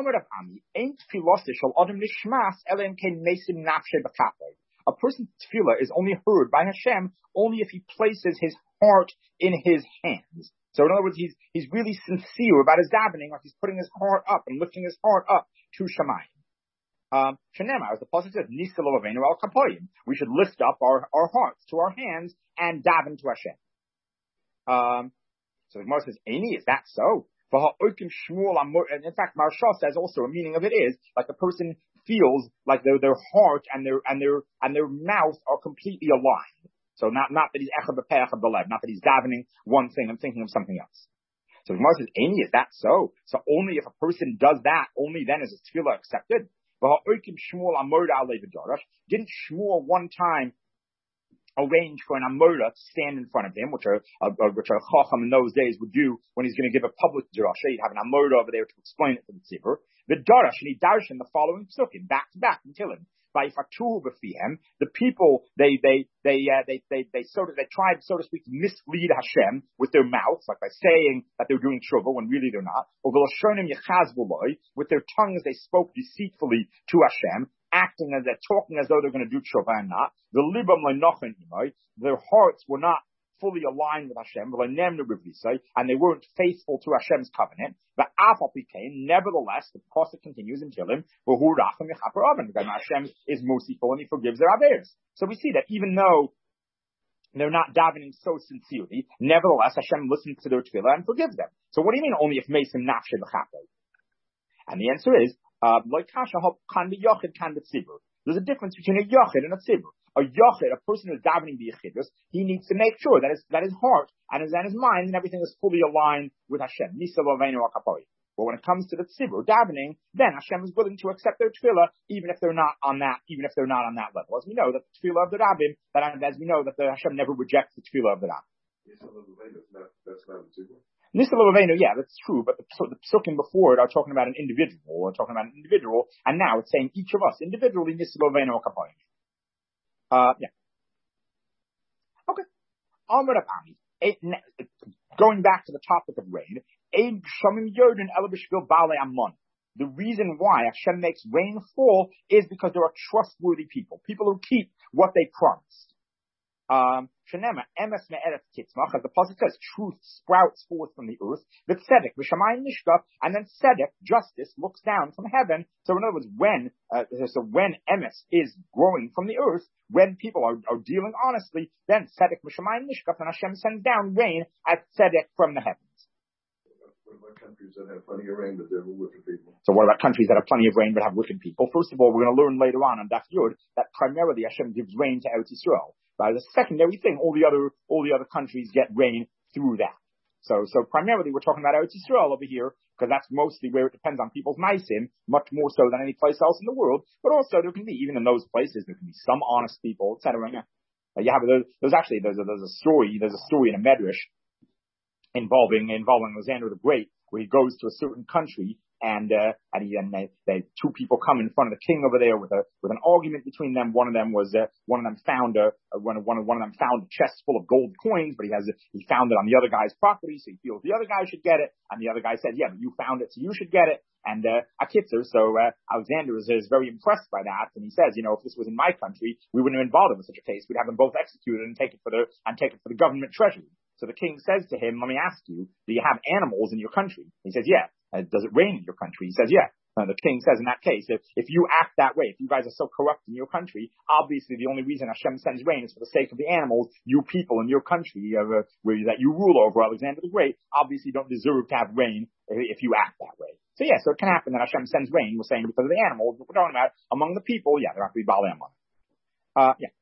person's tefillah is only heard by Hashem only if he places his heart in his hands. So in other words, he's he's really sincere about his davening, like he's putting his heart up and lifting his heart up to Shemayim. Um, Shenema, as the pasuk says, Nisa lo Avinu al kapoyim. We should lift up our, our hearts to our hands and daven to Hashem. Um, so the Gemara says, Eini, is that so? And in fact, Maharsha says also a meaning of it is like the person feels like their their heart and their and their and their mouth are completely aligned. So not not that he's echad b'pe'echad b'lev, not that he's davening one thing and thinking of something else. So the Gemara says, Eini, is that so? So only if a person does that, only then is his tefillah accepted. Didn't Shmuel one time arrange for an amora to stand in front of him, which are uh, which a chacham in those days would do when he's going to give a public drasha? He'd have an amora over there to explain it to the tzibur. The darash, and he darshan the following psukim back to back until him. By fatuhu b'fihem, the people they they they uh, they they they sort of they tried, so to speak, to mislead Hashem with their mouths, like by saying that they're doing tshuva when really they're not. Or v'lashonim yechaz v'loy, with their tongues they spoke deceitfully to Hashem, acting as they're talking as though they're going to do tshuva and not. The libam le'nochen imay, their hearts were not fully aligned with Hashem, and they weren't faithful to Hashem's covenant. But nevertheless, the pasuk continues until him, Hashem is merciful and he forgives their averes. So we see that even though they're not davening so sincerely, nevertheless Hashem listens to their tefillah and forgives them. So what do you mean only if mesim nafshe b'chapei? And the answer is, uh, there's a difference between a yochid and a tzibur. A yochid, a person who's davening the yechidus, he needs to make sure that his, that his heart and his, and his mind and everything is fully aligned with Hashem. Nisa lo Avinu al kapoyim. But when it comes to the tzibur davening, then Hashem is willing to accept their tefillah, even if they're not on that, even if they're not on that level. As we know that the tefillah of the rabbim, that as we know that the Hashem never rejects the tefillah of the rabbim. That's not a tzibur. Nisa lo Avinu, yeah, that's true, but the, the psukim before it are talking about an individual, or talking about an individual, and now it's saying each of us individually, Nisa lo Avinu al kapoyim. Uh, yeah. Okay. Going back to the topic of rain, the reason why Hashem makes rain fall is because there are trustworthy people, people who keep what they promised. Um, Shenema, emes me'eretz titzmach, as the pasuk says, truth sprouts forth from the earth, the tzedek, v'shamayim nishka, and then tzedek, justice, looks down from heaven. So in other words, when, uh, so when emes is growing from the earth, when people are, are dealing honestly, then tzedek, v'shamayim nishka, and Hashem sends down rain as tzedek from the heavens. What about countries that have plenty of rain but they're wicked people? So what about countries that have plenty of rain but have wicked people? First of all, we're going to learn later on on Daf Yud that primarily Hashem gives rain to Eretz Yisrael. But as a secondary thing, all the other all the other countries get rain through that. So so primarily we're talking about Eretz Yisrael over here because that's mostly where it depends on people's maisim, much more so than any place else in the world. But also there can be, even in those places, there can be some honest people, et cetera. Uh, you have there's, there's actually there's a, there's a story there's a story in a medrash involving involving Alexander the Great, where he goes to a certain country and uh, and, he, and they, they two people come in front of the king over there with a with an argument between them. One of them was uh, one of them found a one of one of one of them found a chest full of gold coins, but he has a, he found it on the other guy's property, so he feels the other guy should get it. And the other guy said, "Yeah, but you found it, so you should get it." And uh, Akitzer, so uh, Alexander is, is very impressed by that, and he says, "You know, if this was in my country, we wouldn't have been bothered with such a case. We'd have them both executed and take it for the and take it for the government treasury." So the king says to him, "Let me ask you, do you have animals in your country?" He says, "Yeah." Uh, does it rain in your country? He says, "Yeah." Uh, the king says, in that case, if, if you act that way, if you guys are so corrupt in your country, obviously the only reason Hashem sends rain is for the sake of the animals. You people in your country uh, where, that you rule over, Alexander the Great, obviously don't deserve to have rain if you act that way. So yeah, so it can happen that Hashem sends rain, we're saying, because of the animals, but we're talking about among the people, yeah, there have to be Baalei Amon. Uh, yeah.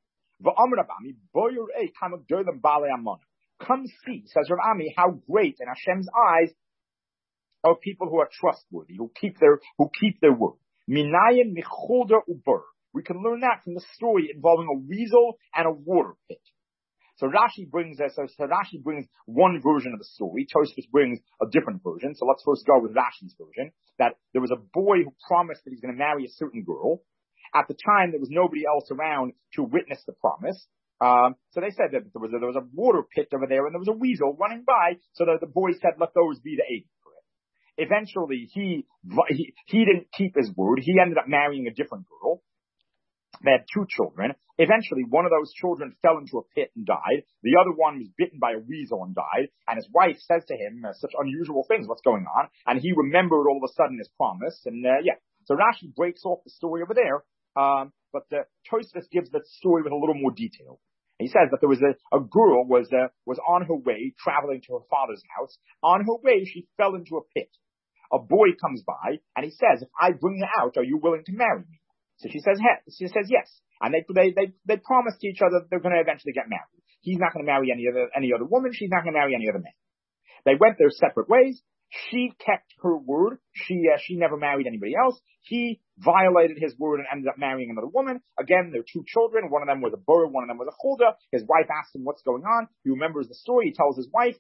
Come see, says Rav Ami, how great in Hashem's eyes are people who are trustworthy, who keep their who keep their word. Minayin michoda ubur. We can learn that from the story involving a weasel and a water pit. So Rashi brings us. So Rashi brings one version of the story. Tosfos brings a different version. So let's first go with Rashi's version. That there was a boy who promised that he's going to marry a certain girl. At the time, there was nobody else around to witness the promise. Um, so they said that there was a, there was a water pit over there, and there was a weasel running by. So the, the boy said, "Let those be the eight." Eventually, he, he he didn't keep his word. He ended up marrying a different girl. They had two children. Eventually, one of those children fell into a pit and died. The other one was bitten by a weasel and died. And his wife says to him, uh, such unusual things, what's going on? And he remembered all of a sudden his promise. And uh, yeah, so Rashi breaks off the story over there. Um, but uh, Tosfos gives the story with a little more detail. He says that there was a, a girl was uh, was on her way traveling to her father's house. On her way, she fell into a pit. A boy comes by and he says, "If I bring you out, are you willing to marry me?" So she says, he- she says yes. And they, they, they, they promise to each other that they're going to eventually get married. He's not going to marry any other, any other woman. She's not going to marry any other man. They went their separate ways. She kept her word. She, uh, she never married anybody else. He violated his word and ended up marrying another woman. Again, there are two children. One of them was a bur, one of them was a chulda. His wife asked him what's going on. He remembers the story. He tells his wife.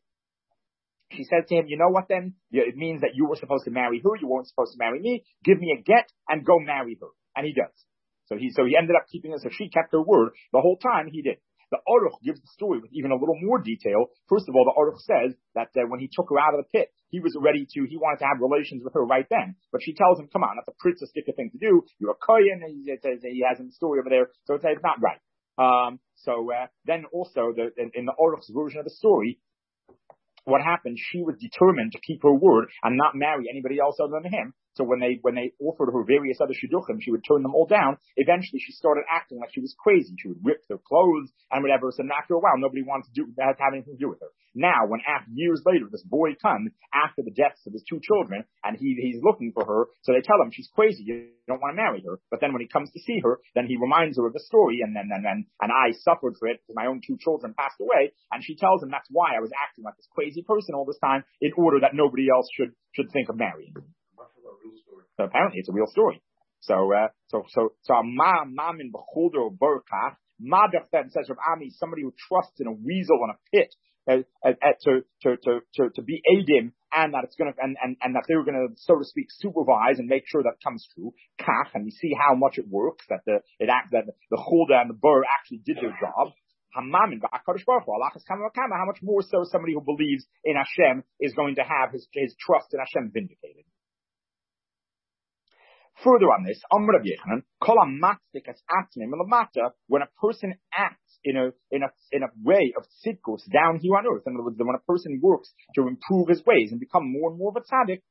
She says to him, "You know what then? It means that you were supposed to marry her. You weren't supposed to marry me. Give me a get and go marry her." And he does. So he, so he ended up keeping it. So she kept her word the whole time. He did. The Aruch gives the story with even a little more detail. First of all, the Aruch says that uh, when he took her out of the pit, he was ready to, he wanted to have relations with her right then. But she tells him, "Come on, that's a pritzah thing to do. You're a kohen." And he, he has a story over there. So it's, it's not right. Um, so uh, then also the, in, in the Aruch's version of the story, what happened, she was determined to keep her word and not marry anybody else other than him. So when they when they offered her various other shidduchim, she would turn them all down. Eventually, she started acting like she was crazy. She would rip their clothes and whatever. So after a while, nobody wanted to do have, have anything to do with her. Now, when after years later, this boy comes after the deaths of his two children, and he he's looking for her. So they tell him she's crazy. You don't want to marry her. But then when he comes to see her, then he reminds her of the story, and then and and, and I suffered for it because my own two children passed away. And she tells him that's why I was acting like this crazy person all this time, in order that nobody else should should think of marrying me. So apparently it's a real story. So, uh, so, so, so, ma, mamin b'chulder berkach, madach then says Rav Ami, somebody who trusts in a weasel in a pit, uh, uh, uh, to, to, to, to, to be adim, and that it's gonna, and, and, and that they're gonna, so to speak, supervise and make sure that comes true. Kach, and we see how much it works, that the, it act, that the chulder and the bur actually did their job. Hamamin ba'akadosh baruch hu, alachas kama v'kama, how much more so somebody who believes in Hashem is going to have his, his trust in Hashem vindicated. Further on this, Amr Rabbi Yochanan, kol hamatzdik es atzmei milamata, when a person acts in a in a in a way of tzidkus down here on earth. In other words, when a person works to improve his ways and become more and more of a tzaddik,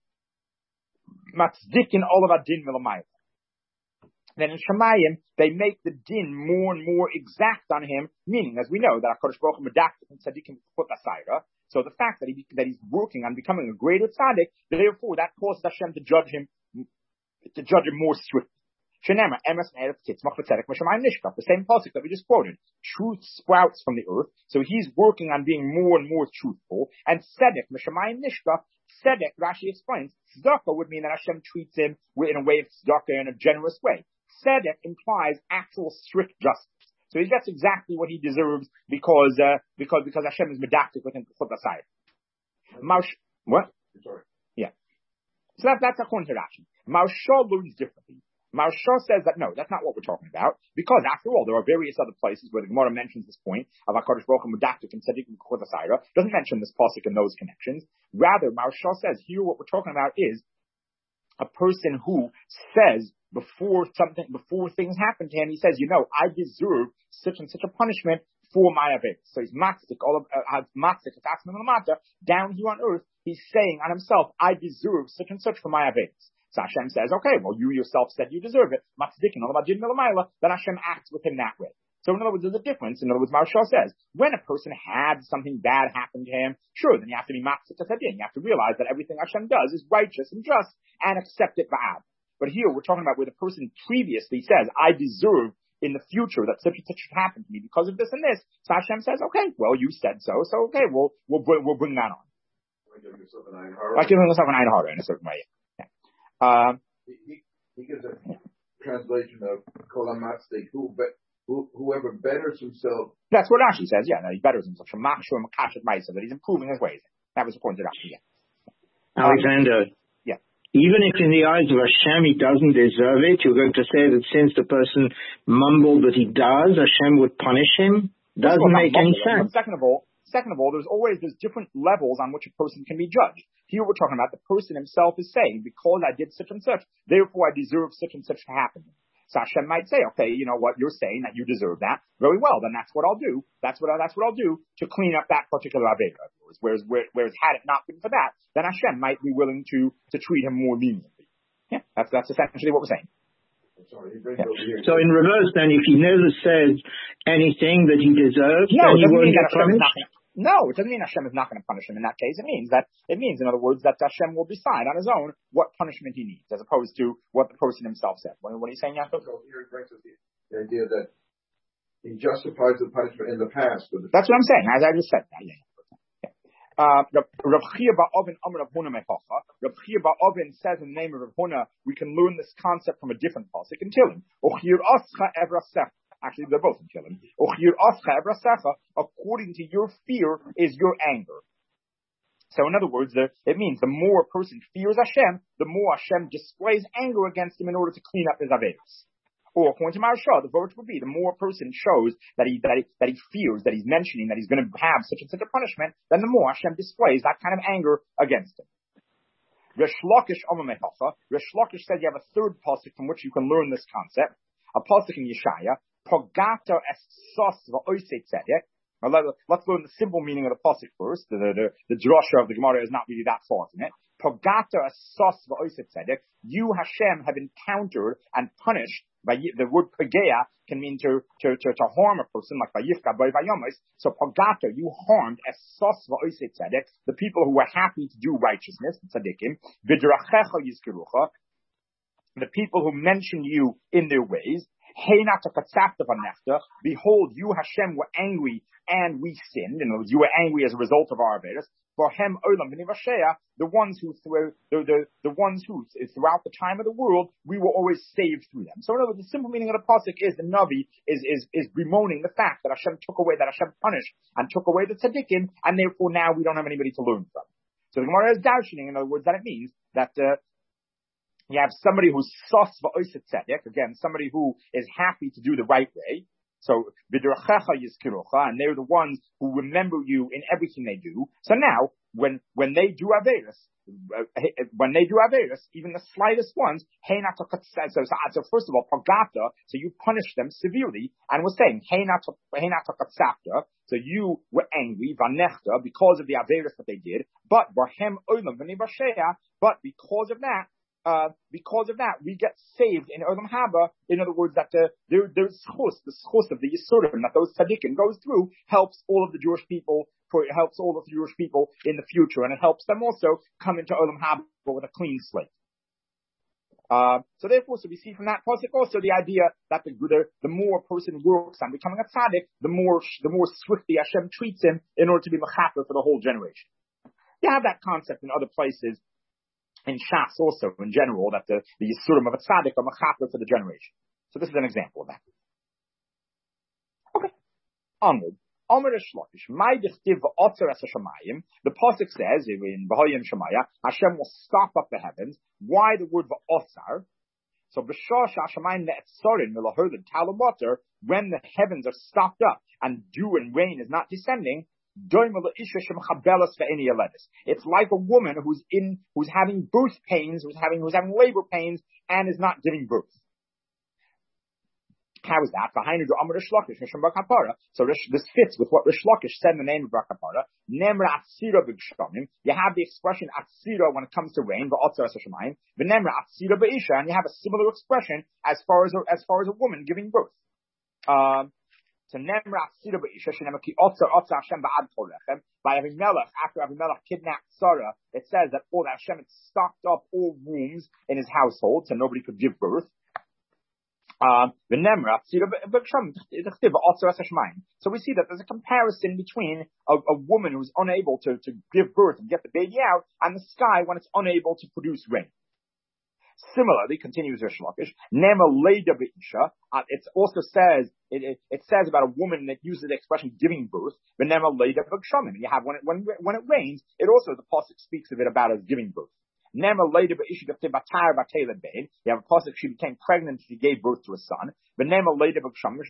matzdikin olav adin milamayla. Then in Shemayim, they make the din more and more exact on him, meaning, as we know, that HaKadosh Baruch Hu medaktik and tzaddikim put asayra. So the fact that he that he's working on becoming a greater tzaddik, therefore that causes Hashem to judge him to judge him more strictly. Shenema, emes me'eretz titzmach v'tzedek m'shamayim nishkaf. The same pasuk that we just quoted. Truth sprouts from the earth, so he's working on being more and more truthful. And tzedek m'shamayim nishkaf. Tzedek, Rashi explains, tzedakah would mean that Hashem treats him in a way of tzedakah in a generous way. Tzedek implies actual strict justice. So he gets exactly what he deserves because uh, because because Hashem is medactic with him to put aside. Marsh, what? Sorry. Yeah. So that, that's according to Rashi. Marsha learns differently. Marsha says that no, that's not what we're talking about, because after all, there are various other places where the Gemara mentions this point of HaKadosh Baruch Hu medactic and tzaddik and k'chut asayra. Doesn't mention this pasuk in those connections. Rather, Marsha says here what we're talking about is a person who says before something, before things happen to him, he says, you know, I deserve such and such a punishment for my aved. So he's matzik, all of, uh, matzik, down here on earth, he's saying on himself, I deserve such and such for my aved. So Hashem says, okay, well, you yourself said you deserve it. Matzdikin, all about jin milamayla, then Hashem acts with him that way. So in other words, there's a difference. In other words, Marsha says, when a person had something bad happen to him, sure, then you have to be matzik tasadin. You have to realize that everything Hashem does is righteous and just, and accept it ba'ad. But here we're talking about where the person previously says, I deserve in the future that such and such should happen to me because of this and this. So Hashem says, okay, well, you said so, so okay, we'll we'll we'll bring that on. Like giving yourself an iron heart. Like giving yourself an iron heart in a certain way. Yeah. Um, he, he, he gives a translation of kol hamatzdik, who but who, whoever betters himself. That's what Rashi says. Yeah, no, he betters himself. Shemach shur makashet ma'asav, that he's improving his ways. That was according to Rashi. Yeah. Alexander. Um, yeah. Even if in the eyes of Hashem he doesn't deserve it, you're going to say that since the person mumbled that he does, Hashem would punish him? Doesn't well, make any sense. Second of all, second of all, there's always there's different levels on which a person can be judged. Here we're talking about the person himself is saying, because I did such and such, therefore I deserve such and such to happen. So Hashem might say, okay, you know what, you're saying that you deserve that. Very well, then that's what I'll do. That's what I, that's what I'll do to clean up that particular avera. Whereas, whereas had it not been for that, then Hashem might be willing to to treat him more leniently. Yeah, that's that's essentially what we're saying. Sorry, yeah. So in reverse, then, if he never says anything that he deserves, no, then he won't get punished. No, it doesn't mean Hashem is not going to punish him in that case. It means that, it means, in other words, that Hashem will decide on his own what punishment he needs, as opposed to what the person himself said. What, what are you saying, Yaakov? So here it brings us the, the idea that he justifies the punishment in the past. The That's what I'm saying, as I just said. Yeah, yeah. Uh, Rav Chia Ba'ovin Amar Rav Huna Mechacha. Rav Chia Ba'ovin says in the name of Rav Huna, we can learn this concept from a different pasuk in Tehillim. Ochir ascha evrasech. Actually, they're both in Tehillim. Ochir ascha evrasech. According to your fear is your anger. So in other words, the, it means the more a person fears Hashem, the more Hashem displays anger against him in order to clean up his averos. Or according to Maharsha, the verdict would be the more a person shows that he, that he that he fears, that he's mentioning that he's going to have such and such a punishment, then the more Hashem displays that kind of anger against him. Resh Lakish Amar Mechacha. Resh Lakish said you have a third pasuk from which you can learn this concept. A pasuk in Yeshaya. Pogata es sos va'osei tzedek. Now let, let's learn the simple meaning of the pasuk first. The the, the, the drasha of the Gemara is not really that far from it. Pogata es sos va'osei tzedek. You Hashem have encountered and punished. By the word pagea can mean to, to, to, to harm a person, like vayifka by vayomis. So pagato, you harmed as sos va'osei tzedek, the people who were happy to do righteousness, tzadikim, v'drachecha yizkirucha, the people who mentioned you in their ways. Behold, you Hashem were angry and we sinned. In other words, you were angry as a result of our averos. For Hem Olam v'nivashea, the ones who through the, the the ones who throughout the time of the world we were always saved through them. So in other words, the simple meaning of the pasuk is the Navi is is is bemoaning the fact that Hashem took away, that Hashem punished and took away the tzaddikim, and therefore now we don't have anybody to learn from. So the Gemara is darshaning, in other words, that it means that uh, you have somebody who's sos va'osei tzedek, again, somebody who is happy to do the right way. So v'derachecha yizkirucha, and they're the ones who remember you in everything they do. So now, when when they do averis, when they do averis, even the slightest ones, so, so, so first of all, pagata, so you punish them severely, and we're saying, so you were angry, vanechta, because of the averis that they did, but barhem olam v'nibashea, but because of that, Uh, because of that, we get saved in Olam Haba. In other words, that the, there, there's schus, the schus of the Yisurim that those tzaddikim goes through helps all of the Jewish people, for it helps all of the Jewish people in the future, and it helps them also come into Olam Haba with a clean slate. Uh, so therefore, so we see from that pasuk also the idea that the, the, the more a person works on becoming a tzaddik, the more, the more swiftly Hashem treats him in order to be mechaper for the whole generation. You have that concept in other places. In Shas also, in general, that the, the Yisurim of a tzaddik are mechaper for the generation. So this is an example of that. Okay. Onward. Omer Shlokish. My dichtiv v'otzer es hashamayim. The pasuk says, in V'hoyim Shemaya, Hashem will stop up the heavens. Why the word v'otzar? So b'shosh hashamayim ne'etzorin v'lahodin talamoter, when the heavens are stopped up and dew and rain is not descending, it's like a woman who's in, who's having birth pains, who's having, who's having labor pains, and is not giving birth. How is that? So this fits with what Rish Lakish said in the name of Rakapara. You have the expression atzira when it comes to rain, and you have a similar expression as far as a, as far as a woman giving birth. Um, So Nemra Sira B'Isha Shenemaki Otzer Otzer Hashem Ba'ad Tolechem. By Avimelech, after Avimelech kidnapped Sarah, it says that all that Hashem had stocked up all wombs in his household, so nobody could give birth. Um, the Nemra Sira B'Isha Otzer Otzer Shemaim. So we see that there's a comparison between a, a woman who's unable to, to give birth and get the baby out, and the sky when it's unable to produce rain. Similarly, continues Rish Lakish, Nema Leida B'Isha, it also says, it, it, it says about a woman that uses the expression giving birth, but Nema Leida B'Gshamim. You have, when it, when, when it rains, it also, the pasuk speaks of it about as giving birth. Nema Leida B'Isha Batar Bateled Bain. You have a pasuk, she became pregnant, she gave birth to a son. But Nema Leida B'Gshamim,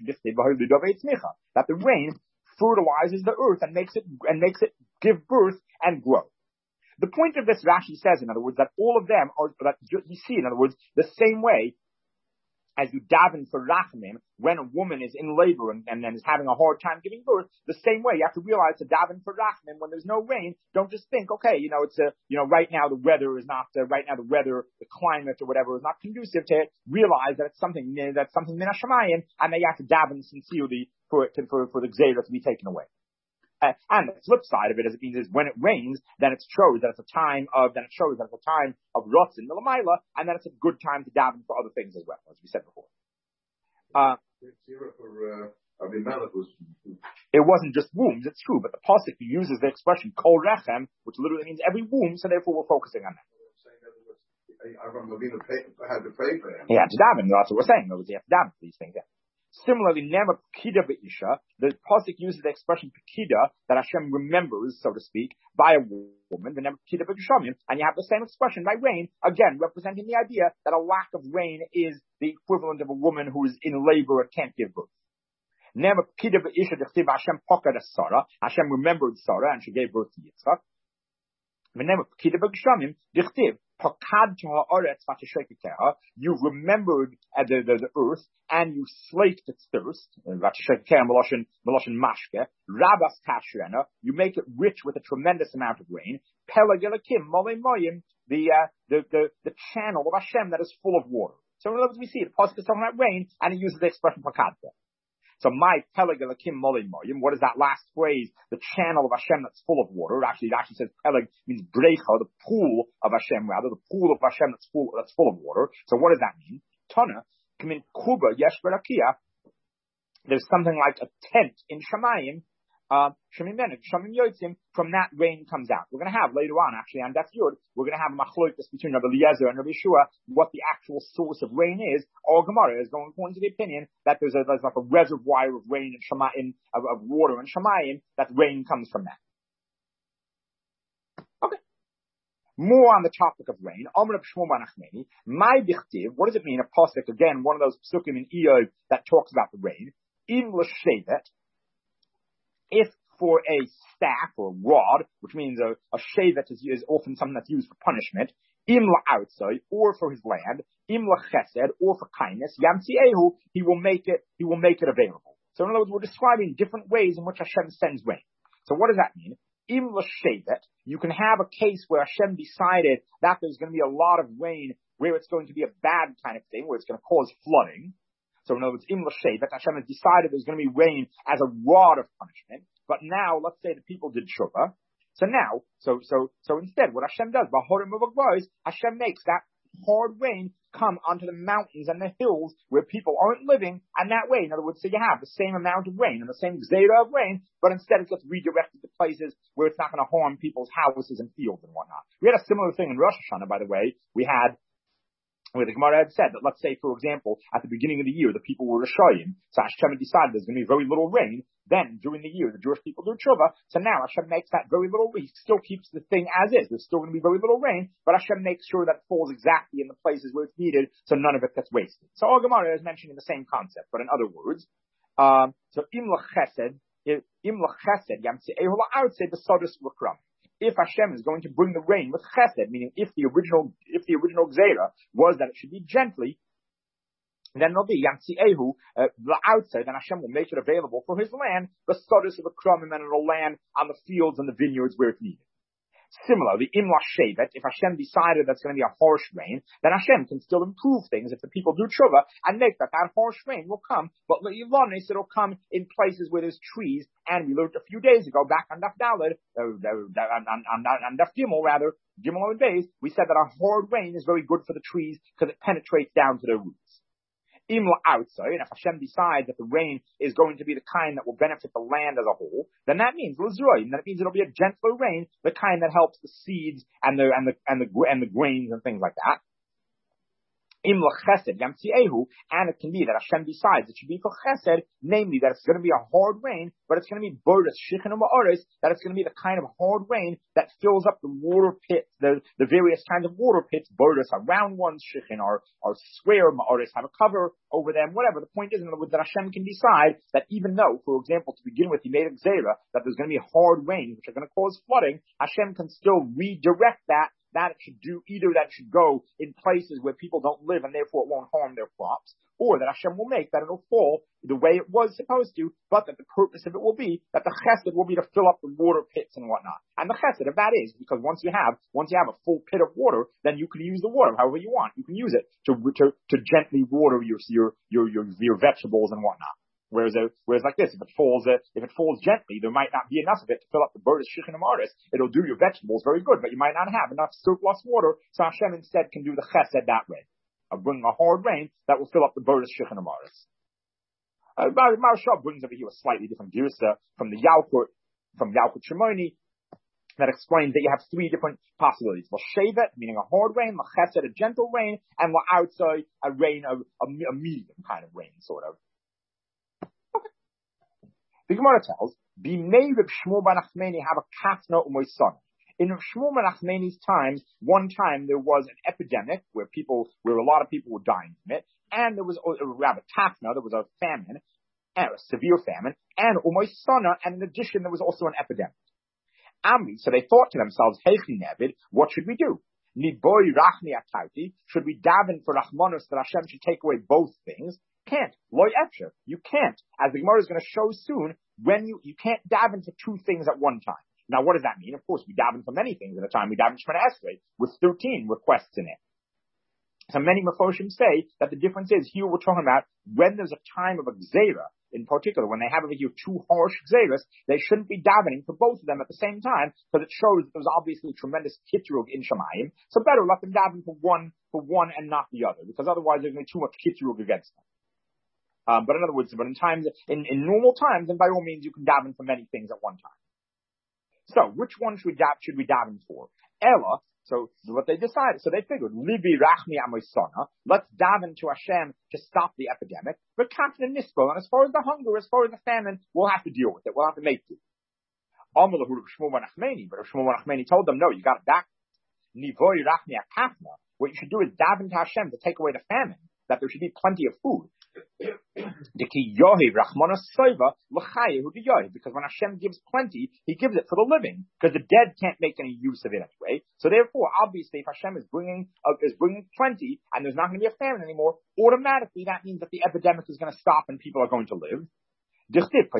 that the rain fertilizes the earth and makes it, and makes it give birth and grow. The point of this, Rashi says, in other words, that all of them are, that you see, in other words, the same way as you daven for rachmim when a woman is in labor and, and then is having a hard time giving birth, the same way you have to realize to daven for rachmim when there's no rain. Don't just think, okay, you know, it's a, you know, right now the weather is not, uh, right now the weather, the climate or whatever is not conducive to it. Realize that it's something, that's something min hashamayim, and that you have to daven sincerely for it to, for, for the gzeira to be taken away. Uh, and the flip side of it, as it means, is when it rains, then it shows that it's a time of, then it shows that it's a time of rotz in Milamayla, and then it's a good time to daven for other things as well, as we said before. Uh, for, uh, was... It wasn't just wombs, it's true, but the pasuk uses the expression kol rechem, which literally means every womb, so therefore we're focusing on that. Avram Avinu had to pray for him. He had to daven, that's what we're saying, you have to daven for these things, yeah. Similarly, Nema Pekida B'Isha, the pasuk uses the expression Pekida, that Hashem remembers, so to speak, by a woman, the Nema Pekida B'Geshamim, and you have the same expression by rain, again, representing the idea that a lack of rain is the equivalent of a woman who is in labor and can't give birth. Nema Pekida B'Isha, Dechtiv Hashem Pokad Sarah, Hashem remembered Sarah, and she gave birth to Yitzchak. Nema Pekida B'Geshamim, Dechtiv, you remembered uh, the, the, the earth and you slaked its thirst. You make it rich with a tremendous amount of rain. The, uh, the, the, the channel of Hashem that is full of water. So in other words, we see the pasuk is talking about rain and it uses the expression pakadta. So my peleg elakim molim moyim. What is that last phrase? The channel of Hashem that's full of water. Actually, it actually says peleg means brecha, the pool of Hashem, rather the pool of Hashem that's full that's full of water. So what does that mean? Tana, come in kuba yesh berakia. There's something like a tent in Shemayim. Uh, from that rain comes out. We're going to have later on, actually, on Daf Yud, we're going to have a machlokas between Rabbi Eliezer and Rabbi Yeshua, what the actual source of rain is. Or Gemara is going according to the opinion that there's, a, there's like a reservoir of rain in Shemayim, of, of water in Shemayim, that rain comes from that. Okay. More on the topic of rain. Omer of Shmuel bar Nachmani, my dichtiv, what does it mean? A pasuk, again, one of those psukim in Iyov that talks about the rain. Im l'shevet, if for a staff or rod, which means a, a shevet is, is often something that's used for punishment, im la'outsai, or for his land, im la'chesed, or for kindness, yamtiehu, he will make it, he will make it available. So in other words, we're describing different ways in which Hashem sends rain. So what does that mean? Im l'shevet, you can have a case where Hashem decided that there's going to be a lot of rain, where it's going to be a bad kind of thing, where it's going to cause flooding. So in other words, im l'shevet, Hashem has decided there's going to be rain as a rod of punishment. But now, let's say the people did tshuva. So now, so, so, so instead, what Hashem does, Hashem makes that hard rain come onto the mountains and the hills where people aren't living, and that way, in other words, so you have the same amount of rain and the same zera of rain, but instead it gets redirected to places where it's not going to harm people's houses and fields and whatnot. We had a similar thing in Rosh Hashanah, by the way. We had where the Gemara had said that, let's say, for example, at the beginning of the year, the people were Rishayim, so Hashem had decided there's going to be very little rain. Then, during the year, the Jewish people do tshuva, so now Hashem makes that very little rain. He still keeps the thing as is. There's still going to be very little rain, but Hashem makes sure that it falls exactly in the places where it's needed, so none of it gets wasted. So our Gemara is mentioning the same concept, but in other words, um, so im l'chesed, im l'chesed, yamtiehu la'outsei b'sodus l'kram. If Hashem is going to bring the rain with chesed, meaning if the original, if the original gzeira was that it should be gently, then there'll be yamtiehu uh, the outside, then Hashem will make it available for his land, the sodus of the krum, and then it'll land on the fields and the vineyards where it's needed. Similarly, im l'shevet, if Hashem decided that's going to be a harsh rain, then Hashem can still improve things if the people do tshuva and make that that harsh rain will come. But le'ilonis, it'll come in places where there's trees. And we learned a few days ago back on Daf Daled, uh, on, on, on, on Daf Gimel rather, Gimel and Beis, we said that a hard rain is very good for the trees because it penetrates down to their roots. Im la'outsai, and if Hashem decides that the rain is going to be the kind that will benefit the land as a whole, then that means l'zroim, then it means it'll be a gentler rain, the kind that helps the seeds and the and the and the and the grains and things like that. Im l'chesed yamtiehu, and it can be that Hashem decides it should be for chesed, namely that it's going to be a hard rain, but it's going to be burdas shichin u'ma'oris, that it's going to be the kind of hard rain that fills up the water pits, the the various kinds of water pits, burdas around one's shichin, or or square ma'oris, have a cover over them, whatever. The point is, in other words, that Hashem can decide that even though, for example, to begin with, He made a gzeira that there's going to be hard rain, which are going to cause flooding, Hashem can still redirect that. That it should do, either that it should go in places where people don't live and therefore it won't harm their crops, or that Hashem will make that it'll fall the way it was supposed to, but that the purpose of it will be that the chesed will be to fill up the water pits and whatnot. And the chesed of that is, because once you have, once you have a full pit of water, then you can use the water however you want. You can use it to, to, to gently water your, your, your, your, your vegetables and whatnot. Whereas, uh, whereas like this, if it falls, uh, if it falls gently, there might not be enough of it to fill up the burdas shichin u'ma'oris. It'll do your vegetables very good, but you might not have enough surplus water. So Hashem instead can do the chesed that way, of bringing a hard rain that will fill up the burdas shichin u'ma'oris. Uh, Maharsha brings over here a slightly different girsa from the Yalkut, from Yalkut Shimoni, that explains that you have three different possibilities. L'shevet, meaning a hard rain, l'chesed, a gentle rain, and la'outsai, a rain, a, a, a medium kind of rain, sort of. The Gemara tells, B'nei Reb Shmuel bar Nachmani have a katna u'moisana. In Reb Shmuel bar Nachmani's time, one time there was an epidemic where people, where a lot of people were dying from it, and there was a rather tafna, there was a famine, a severe famine, and u'moisana, and in addition there was also an epidemic. Amri, so they thought to themselves, Heichi Nevid, what should we do? Niboy rachni atauti, should we daven for Rachmanos that Hashem should take away both things? Can't. Loy efsher. You can't. As the Gemara is going to show soon, when you, you can't daven for two things at one time. Now, what does that mean? Of course, we daven for many things at a time. We daven Shemona Esrei with thirteen requests in it. So many Mefoshim say that the difference is here we're talking about when there's a time of a gzeira, in particular, when they have over here two harsh gzeiras, they shouldn't be davening for both of them at the same time, because it shows that there's obviously tremendous kitrug in Shemayim. So better let them daven for one, for one and not the other, because otherwise there's going to be too much kitrug against them. Um, but in other words, but in times, in, in normal times, then by all means you can daven for many things at one time. So, which one should we, da- should we daven for? Ella, so what they decided, so they figured, Libi Rachmi Amoisana, let's daven to Hashem to stop the epidemic, but Captain Nispo, and as far as the hunger, as far as the famine, we'll have to deal with it, we'll have to make do. Amalahu Shmuel bar Nachmani, but Shmuel bar Nachmani told them, no, you got it back. Nivoy Rachmi Akafna, what you should do is daven to Hashem to take away the famine, that there should be plenty of food. Because when Hashem gives plenty, He gives it for the living, because the dead can't make any use of it anyway. So therefore, obviously, if Hashem is bringing uh, is bringing plenty, and there's not going to be a famine anymore, automatically that means that the epidemic is going to stop and people are going to live. As it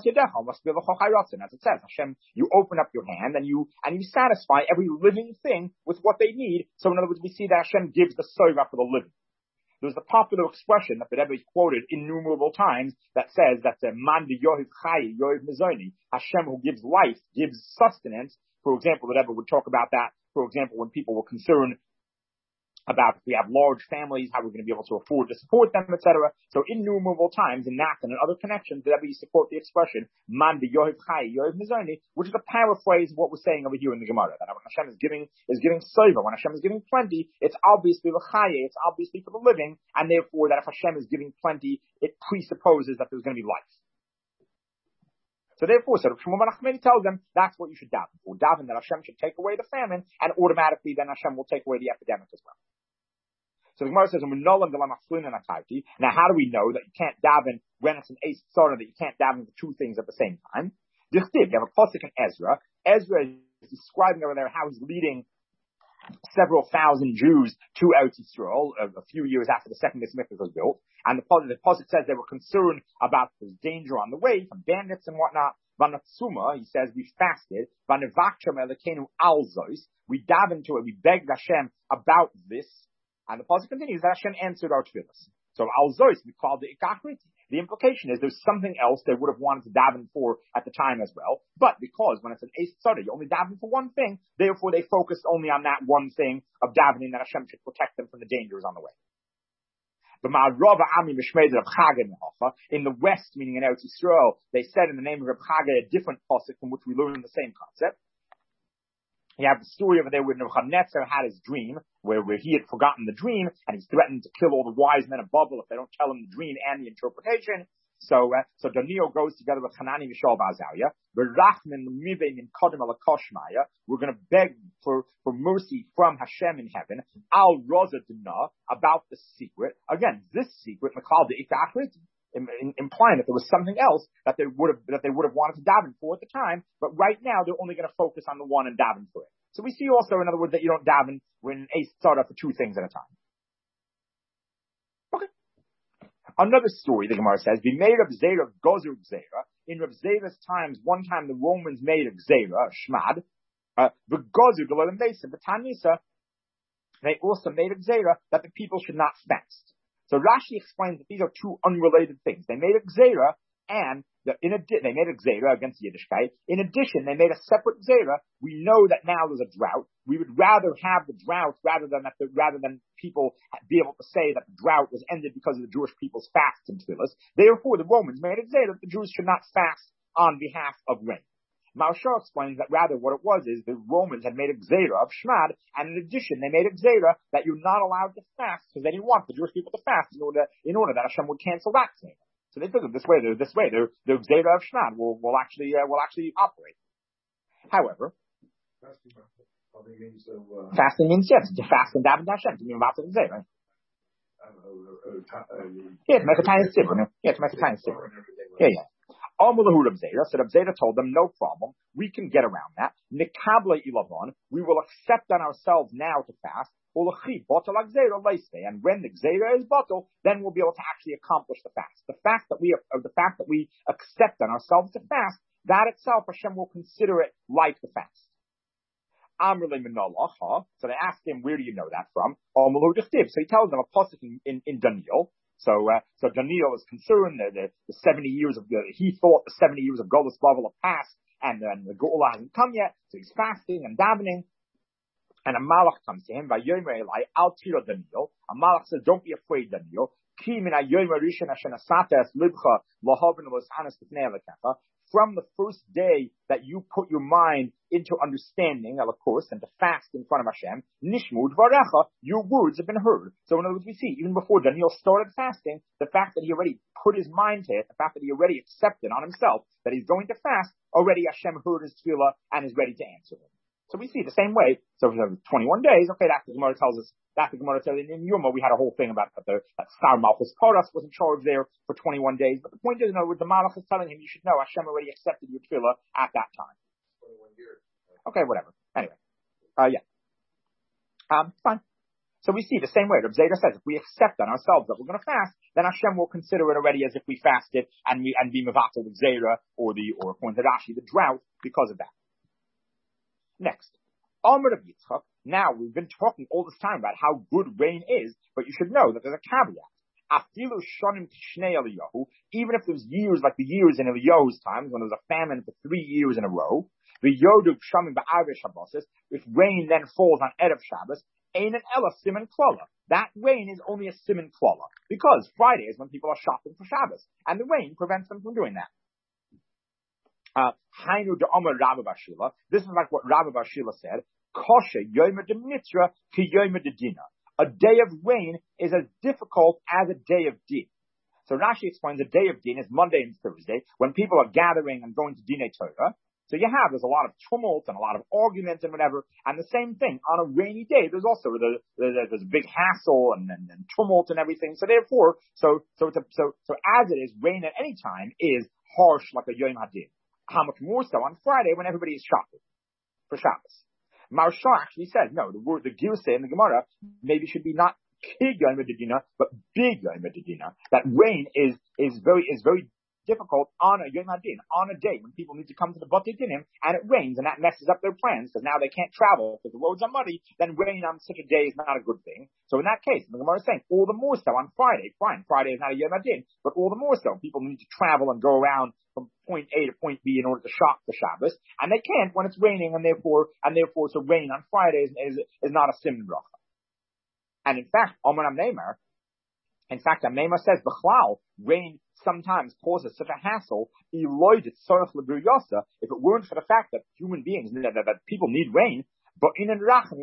says, Hashem, you open up your hand and you and you satisfy every living thing with what they need. So in other words, we see that Hashem gives the soiva for the living. There's the popular expression that the Rebbe is quoted innumerable times that says that man yohiv chayi yohiv mizoni, Hashem who gives life gives sustenance. For example, the Rebbe would talk about that. For example, when people were concerned about if we have large families, how we're going to be able to afford to support them, et cetera. So innumerable times in that and in other connections, the Rebbe used to quote the expression man yohiv chayi yohiv mizoni, which is a paraphrase of what we're saying over here in the Gemara. That when Hashem is giving is giving soiva, when Hashem is giving plenty, it's obviously l'chaye, it's obviously for the living, and therefore that if Hashem is giving plenty, it presupposes that there's going to be life. So therefore, so Shmuel Menachemeni tells them that's what you should daven for. Daven that Hashem should take away the famine, and automatically then Hashem will take away the epidemic as well. So the Gemara says, now how do we know that you can't daven when it's an Eis Tzara, that you can't daven for two things at the same time? You have a pasuk in Ezra. Ezra is describing over there how he's leading several thousand Jews to Eretz Yisrael a, a few years after the second Beis Mikdash was built. And the pasuk, the pasuk says they were concerned about the danger on the way from bandits and whatnot. Vanatsuma, he says, we fasted. Vanevakchem elekenu alzois. We davened to it. We begged Hashem about this. And the pasuk continues that Hashem answered our tefillas. So alzois, we called it ikakriti. The implication is there's something else they would have wanted to daven for at the time as well. But because when it's an Eis Tzara, you only daven for one thing, therefore they focused only on that one thing of davening that Hashem should protect them from the dangers on the way. In the West, meaning in Eretz Yisrael, they said in the name of Reb Chagai a different pasuk from which we learn the same concept. You have the story over there where Nebuchadnezzar had his dream, where, where he had forgotten the dream, and he's threatened to kill all the wise men of Babel if they don't tell him the dream and the interpretation. So, uh, so Daniel goes together with Hanani, Mishael, Azariah. We're going to beg for, for mercy from Hashem in heaven. Al Rozadina, about the secret. Again, this secret, In, in, implying that there was something else that they would have that they would have wanted to daven for at the time, but right now they're only going to focus on the one and daven for it. So we see also, in other words, that you don't daven when Eis Tzara for two things at a time. Okay. Another story, the Gemara says, we made of Zera Gozer Zera. In Rav Zera's times, one time the Romans made of Zera, Shmad, the Gozer Galolim Mesa, but Tanisa, they also made of Zera that the people should not fast. So Rashi explains that these are two unrelated things. They made a gzeira, and the, in adi- they made a gzeira against Yiddishkeit. In addition, they made a separate gzeira. We know that now there's a drought. We would rather have the drought rather than that the, rather than people be able to say that the drought was ended because of the Jewish people's fasts and tefillas. Therefore, the Romans made a gzeira that the Jews should not fast on behalf of rain. Maharsha explains that rather what it was is the Romans had made a gzeira of Shmad, and in addition they made a gzeira that you're not allowed to fast because they didn't want the Jewish people to fast in order in order that Hashem would cancel that gzeira. So they figured this way, this way, the the gzeira of Shmad will will actually uh, will actually operate. However, fasting, means, so, uh, fasting means yes, to fast and daven to Hashem to be about the gzeira. Yeah, to make a tiny sibur. Yeah, to make a tiny sibur. Yeah, yeah. So Reb Zera told them, no problem, we can get around that. Nikable ilavon, we will accept on ourselves now to fast. And when the gzeira is bottle, then we'll be able to actually accomplish the fast. The fact that we are, the fact that we accept on ourselves to fast, that itself Hashem will consider it like the fast. So they asked him, where do you know that from? So he tells them a pasuk in, in, in Daniel. So, uh, so Daniel is concerned that the, the seventy years of, uh, he thought the seventy years of Golus Bavel have passed, and, and the Geulah hasn't come yet, so he's fasting and davening, and a malach comes to him, Vayomer Elai, Al Tira Daniel, a malach says, don't be afraid, Daniel, Ki min hayomer rishon asher nasata es libcha lahavin v'losanas b'fnei Elokecha. From the first day that you put your mind into understanding, of course, and to fast in front of Hashem, nishmu dvarecha, your words have been heard. So in other words, we see, even before Daniel started fasting, the fact that he already put his mind to it, the fact that he already accepted on himself that he's going to fast, already Hashem heard his tefillah and is ready to answer him. So we see the same way. So if we have twenty-one days, okay, that the Gemara tells us, that the Gemara tells us, in Yuma we had a whole thing about that the, that Star Malchus Poras was in charge there for twenty-one days. But the point is, in other words, the Malach is telling him, you should know Hashem already accepted your tefillah at that time. twenty-one years. Okay, whatever. Anyway. Uh, yeah. Um, fine. So we see the same way. Reb Zera says, if we accept on ourselves that we're going to fast, then Hashem will consider it already as if we fasted and we, and be mevatel with Zera or the, or according to Rashi, the drought because of that. Next, Amar of Yitzchak. Now we've been talking all this time about how good rain is, but you should know that there's a caveat. Afilu shonim tishnei Eliyahu, even if there's years like the years in Eliyahu's times when there was a famine for three years in a row, the yodu shamim ba'avish Shabbosis, if rain then falls on Erev Shabbos, ain't an ela siman klala. That rain is only a siman klala because Friday is when people are shopping for Shabbos, and the rain prevents them from doing that. Uh, Hainu de Omer Rabbi Bashila. This is like what Rabbi Bashila said. Koshe Yoma de Mitzra ki Yoma de Dina. A day of rain is as difficult as a day of din. So Rashi explains a day of din is Monday and Thursday when people are gathering and going to Dinei Torah. So you have, there's a lot of tumult and a lot of arguments and whatever. And the same thing, on a rainy day, there's also, the, the, there's a big hassle and, and, and tumult and everything. So therefore, so, so, it's a, so, so as it is, rain at any time is harsh like a Yom HaDin. How much more so on Friday when everybody is shopping for Shabbos. Marsha actually says, no, the word, the Girsa in the Gemara maybe should be not Kig Yom HaDina, but Big Yom HaDina. That rain is, is very, is very difficult on a Yom HaDin, on a day when people need to come to the Batei Dinim, and it rains, and that messes up their plans, because now they can't travel, because the roads are muddy, then rain on such a day is not a good thing. So in that case, the Gemara is saying, all the more so on Friday, fine, Friday is not a Yom HaDin, but all the more so, people need to travel and go around from point A to point B in order to shop the Shabbos, and they can't when it's raining, and therefore, and therefore, so rain on Friday is, is, is not a Siman Bracha. And in fact, Omer Amneimar, in fact, Amneimar says, B'chlal, rain sometimes causes such a hassle, if it weren't for the fact that human beings, that, that, that people need rain, but in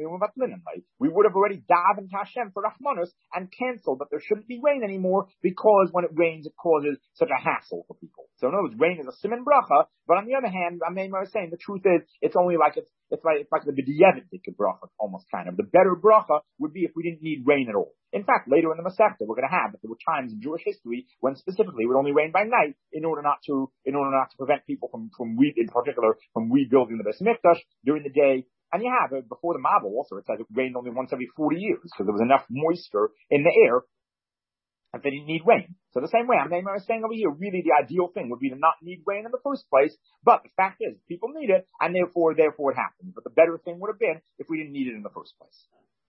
we would have already davened to Hashem for Rahmanus and canceled that there shouldn't be rain anymore because when it rains it causes such a hassle for people. So in other words, rain is a siman bracha, but on the other hand, Amneimar is saying the truth is it's only like it's it's like it's like the b'diavad bracha almost kind of. The better bracha would be if we didn't need rain at all. In fact, later in the Masechta we're going to have that there were times in Jewish history when specifically it would only rain by night in order not to in order not to prevent people from from re, in particular from rebuilding the Beis Mikdash during the day. And you have, before the Mabul also, it says it rained only once every forty years, because there was enough moisture in the air that they didn't need rain. So the same way, I'm saying over here, really the ideal thing would be to not need rain in the first place, but the fact is, people need it, and therefore, therefore it happens. But the better thing would have been if we didn't need it in the first place.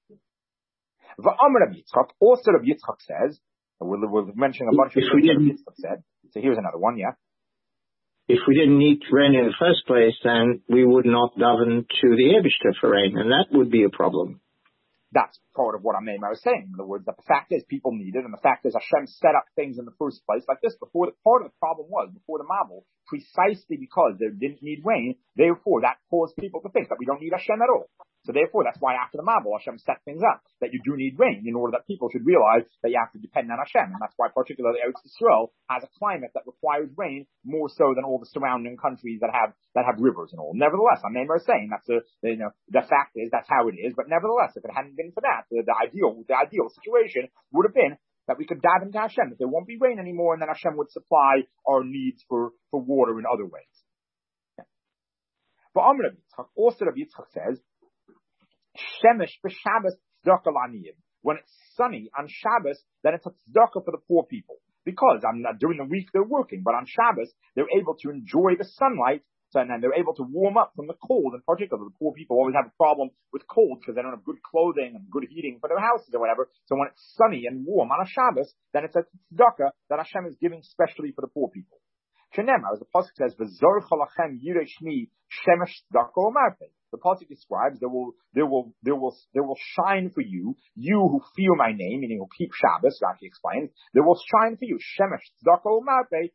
V'amar Rabbi Yitzchak, also Rabbi Yitzchak says, we're, we're mentioning a bunch of things Rabbi Yitzchak said, so here's another one, yeah? If we didn't need rain in the first place, then we would not daven to the Eibishter for rain, and that would be a problem. That's part of what I was saying. In other words, that the fact is people need it, and the fact is Hashem set up things in the first place like this. Before the, part of the problem was, before the Mabul, precisely because they didn't need rain, therefore that caused people to think that we don't need Hashem at all. So therefore, that's why after the Mabul, Hashem set things up, that you do need rain in order that people should realize that you have to depend on Hashem. And that's why particularly Eretz Yisrael has a climate that requires rain more so than all the surrounding countries that have, that have rivers and all. Nevertheless, I'm never saying that's the, you know, the fact is that's how it is, but nevertheless, if it hadn't been for that, the, the ideal, the ideal situation would have been that we could dive into Hashem, that there won't be rain anymore, and then Hashem would supply our needs for, for water in other ways. Yeah. But Amr Rabbi Yitzchak, also Rabbi Yitzchak says, Shemesh b'Shabbos tzedakah l'aniyim. When it's sunny on Shabbos, then it's a tzedakah for the poor people. Because I'm not, during the week they're working, but on Shabbos, they're able to enjoy the sunlight, so, and then they're able to warm up from the cold. In particular, the poor people always have a problem with cold because they don't have good clothing and good heating for their houses or whatever. So when it's sunny and warm on a Shabbos, then it's a tzedakah that Hashem is giving specially for the poor people. Shenemar, as the pasuk says, "V'zorcha lachem yirei shmi shemesh tzedakah u'marpeh." The pasuk describes there will there will there will there will shine for you, you who fear my name, meaning who keep Shabbos. Rashi explains, there will shine for you shemesh tzedakah u'marpeh,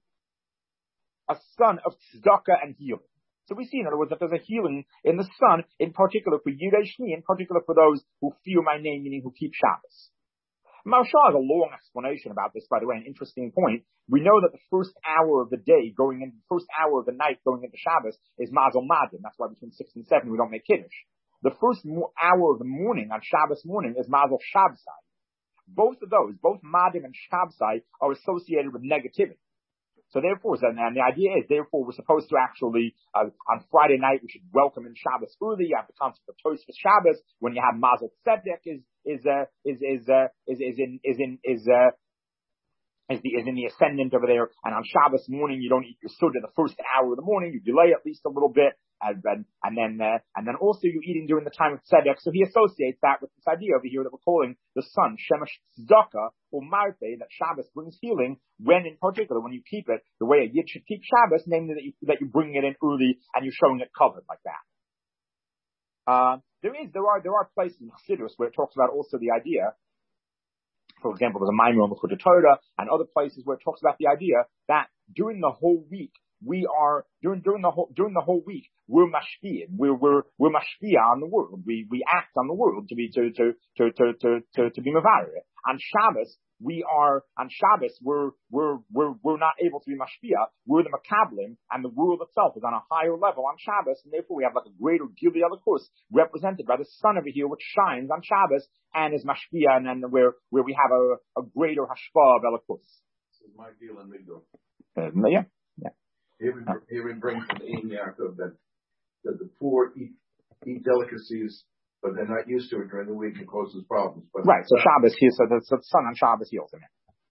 a sun of tzedakah and healing. So we see, in other words, that there's a healing in the sun, in particular for Yirei Shmi, in particular for those who fear my name, meaning who keep Shabbos. Maharsha has a long explanation about this, by the way, an interesting point. We know that the first hour of the day going in, the first hour of the night going into Shabbos is Mazel Madim. That's why between six and seven we don't make Kiddush. The first mo- hour of the morning on Shabbos morning is Mazel Shabsai. Both of those, both Madim and Shabsai, are associated with negativity. So therefore, and, and the idea is, therefore, we're supposed to actually, uh, on Friday night, we should welcome in Shabbos early. You have the concept of Tosfos Shabbos. When you have Mazel Tzedek is, is, uh, is, is, uh, is, is in, is in, is, uh, is the, is in the ascendant over there. And on Shabbos morning, you don't eat your suda the first hour of the morning. You delay at least a little bit. And then, and then, uh, and then also you're eating during the time of Tzedek. So he associates that with this idea over here that we're calling the sun, Shemesh Tzedakah, or Marte, that Shabbos brings healing when, in particular, when you keep it the way a Yid should keep Shabbos, namely that you, that you bring it in early and you're showing it covered like that. Uh, there is, there are, there are places in Chassidus where it talks about also the idea. For example, there's a Maimon on the Chutei Torah and other places where it talks about the idea that during the whole week, we are, during, during the whole, during the whole week, we're mashpia. We're, we're, we're mashpia on the world. We, we act on the world to be, to, to, to, to, to, to, to be mevarer. On Shabbos, we are, on Shabbos, we're, we're, we're, we're not able to be mashpia. We're the makablim, and the world itself is on a higher level on Shabbos, and therefore we have like a greater gili alakus represented by the sun over here, which shines on Shabbos and is mashpia, and then where, where we have a, a greater hashpah of alakus. This is my deal in Migdal. Uh, yeah, yeah. Here we, here we bring from the Ein Yaakov that, that the poor eat, eat delicacies, but they're not used to it during the week and causes problems. But right, so Shabbos here, so the, so the sun on Shabbos heals him.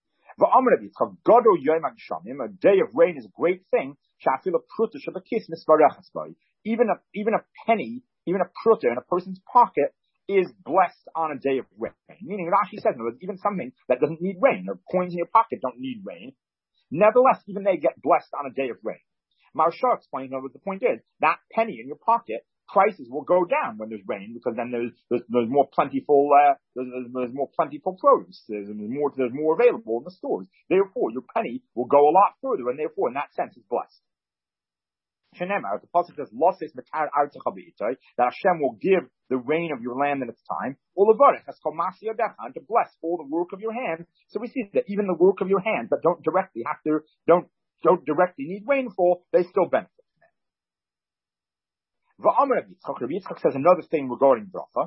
A day of rain is a great thing. Even a, even a penny, even a pruta in a person's pocket is blessed on a day of rain. Meaning, Rashi says, no, even something that doesn't need rain, or coins in your pocket don't need rain. Nevertheless, even they get blessed on a day of rain. Maharsha explains what the point is. That penny in your pocket, prices will go down when there's rain, because then there's there's, there's more plentiful uh, there's, there's more plentiful produce. There's, there's more there's more available in the stores. Therefore, your penny will go a lot further, and therefore, in that sense, it's blessed. Shenemar, the pasuk says, "Losis metar artecha beitay," that Hashem will give the rain of your land in its time. Olavarech has called masiyadecha, to bless all the work of your hands. So we see that even the work of your hands that don't directly have to don't don't directly need rainfall, they still benefit from it. Va'amar Rabbi Yitzchak, Rabbi Yitzchak says another thing regarding bracha.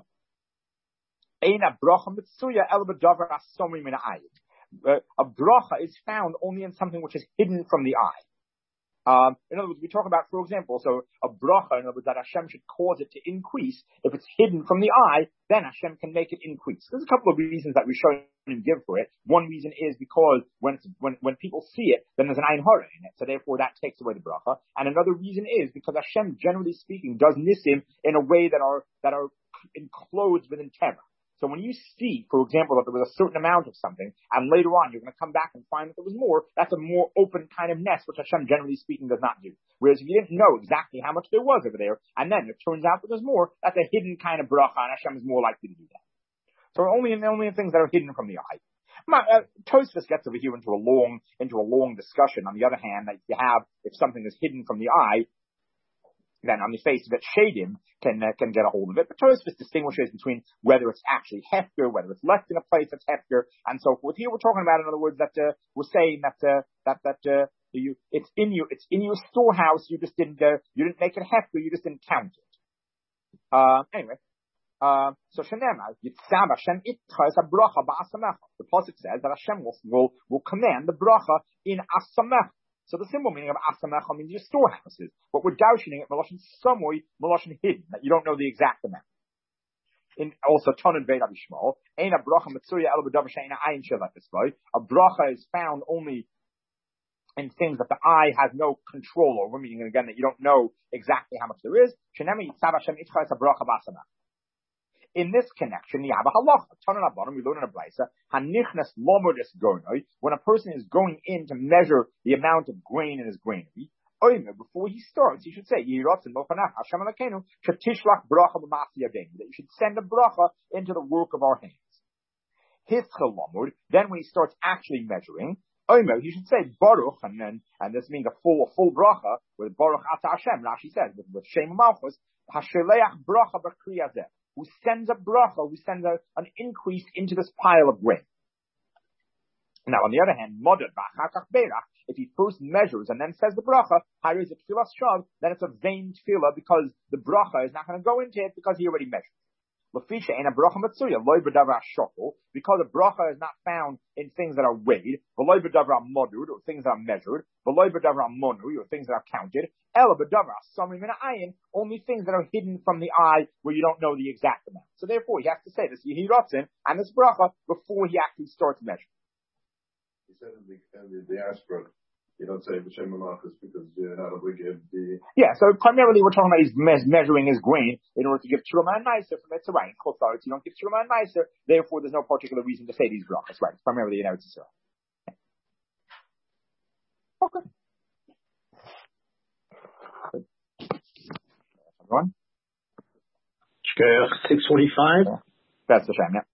Eina bracha mitzuya el b'davar asomri min ha'ayin. A bracha is found only in something which is hidden from the eye. Um, in other words, we talk about, for example, so a bracha, in other words, that Hashem should cause it to increase. If it's hidden from the eye, then Hashem can make it increase. There's a couple of reasons that we show and give for it. One reason is because when it's, when, when people see it, then there's an ayin hara in it. So therefore that takes away the bracha. And another reason is because Hashem, generally speaking, does nisim in a way that are, that are enclosed within Torah. So when you see, for example, that there was a certain amount of something, and later on you're going to come back and find that there was more, that's a more open kind of nest, which Hashem, generally speaking, does not do. Whereas if you didn't know exactly how much there was over there, and then it turns out that there's more, that's a hidden kind of bracha, and Hashem is more likely to do that. So only in, only in things that are hidden from the eye. Uh, Tosfos gets over here into a long, into a long discussion. On the other hand, that you have, if something is hidden from the eye, then on the face of it, shadim can uh, can get a hold of it. But Tosfos distinguishes between whether it's actually hefker, whether it's left in a place that's hefker, and so forth. Here we're talking about, in other words, that uh, we're saying that uh, that that uh, you it's in you, it's in your storehouse. You just didn't uh, you didn't make it hefker. You just didn't count it. Uh, anyway, uh, so Shenema Yitzam Hashem itcha is a bracha ba'asamecha. The pasuk says that Hashem will will, will command the bracha in asamecha. So the simple meaning of asamecha means your storehouses. But we're darshaning it meloshin samoi, meloshin hidden, that you don't know the exact amount. In also Tonan Beit Abishmal, ein a bracha mitzuya el b'davar she'eina ayin shelat display. A bracha is found only in things that the eye has no control over, meaning again that you don't know exactly how much there is. Shenema yitzav Hashem itcha is a bracha b'asamecha. In this connection, you have a halacha. Tanan Rabbanan, we learn in a brisa, hanichnas lomodis gonoi, when a person is going in to measure the amount of grain in his granary, oimer, before he starts, he should say, Yiratzin lofanach Hashem Elokeinu, shetishlach bracha b'masi yadeinu, that you should send a bracha into the work of our hands. Hischel lomod, then when he starts actually measuring, oimer, he should say baruch, and then, and this means a full, a full bracha, with baruch ata Hashem, Rashi says, with, with shem malchus, hasheleach bracha b'kriyazeh, who sends a bracha, who sends a, an increase into this pile of grain. Now, on the other hand, modad v'achakach berach, if he first measures and then says the bracha, is a tefillah shav, then it's a vain tefillah because the bracha is not going to go into it because he already measured. Lefisha ain't a bracha matzuya, loy b'davar shokol, because a bracha is not found in things that are weighed, v'loy b'davar modud, or things that are measured, v'loy b'davar monu, or things that are counted, ela b'davar samim min ayin, only things that are hidden from the eye where you don't know the exact amount. So therefore, he has to say this yehi ratzin and this bracha before he actually starts measuring. He said in the, in the, the Ashbrook, you don't say b'shem malachus because you're not obligated to the... Yeah, so primarily we're talking about he's me- measuring his grain in order to give Truma and Meiser from Mitzrayim. Chutzaretz, you don't give Truma and Meiser, therefore there's no particular reason to say these brachas. Right, it's primarily in Eretz Yisrael. Okay. Everyone? six forty-five. That's the shame, yeah.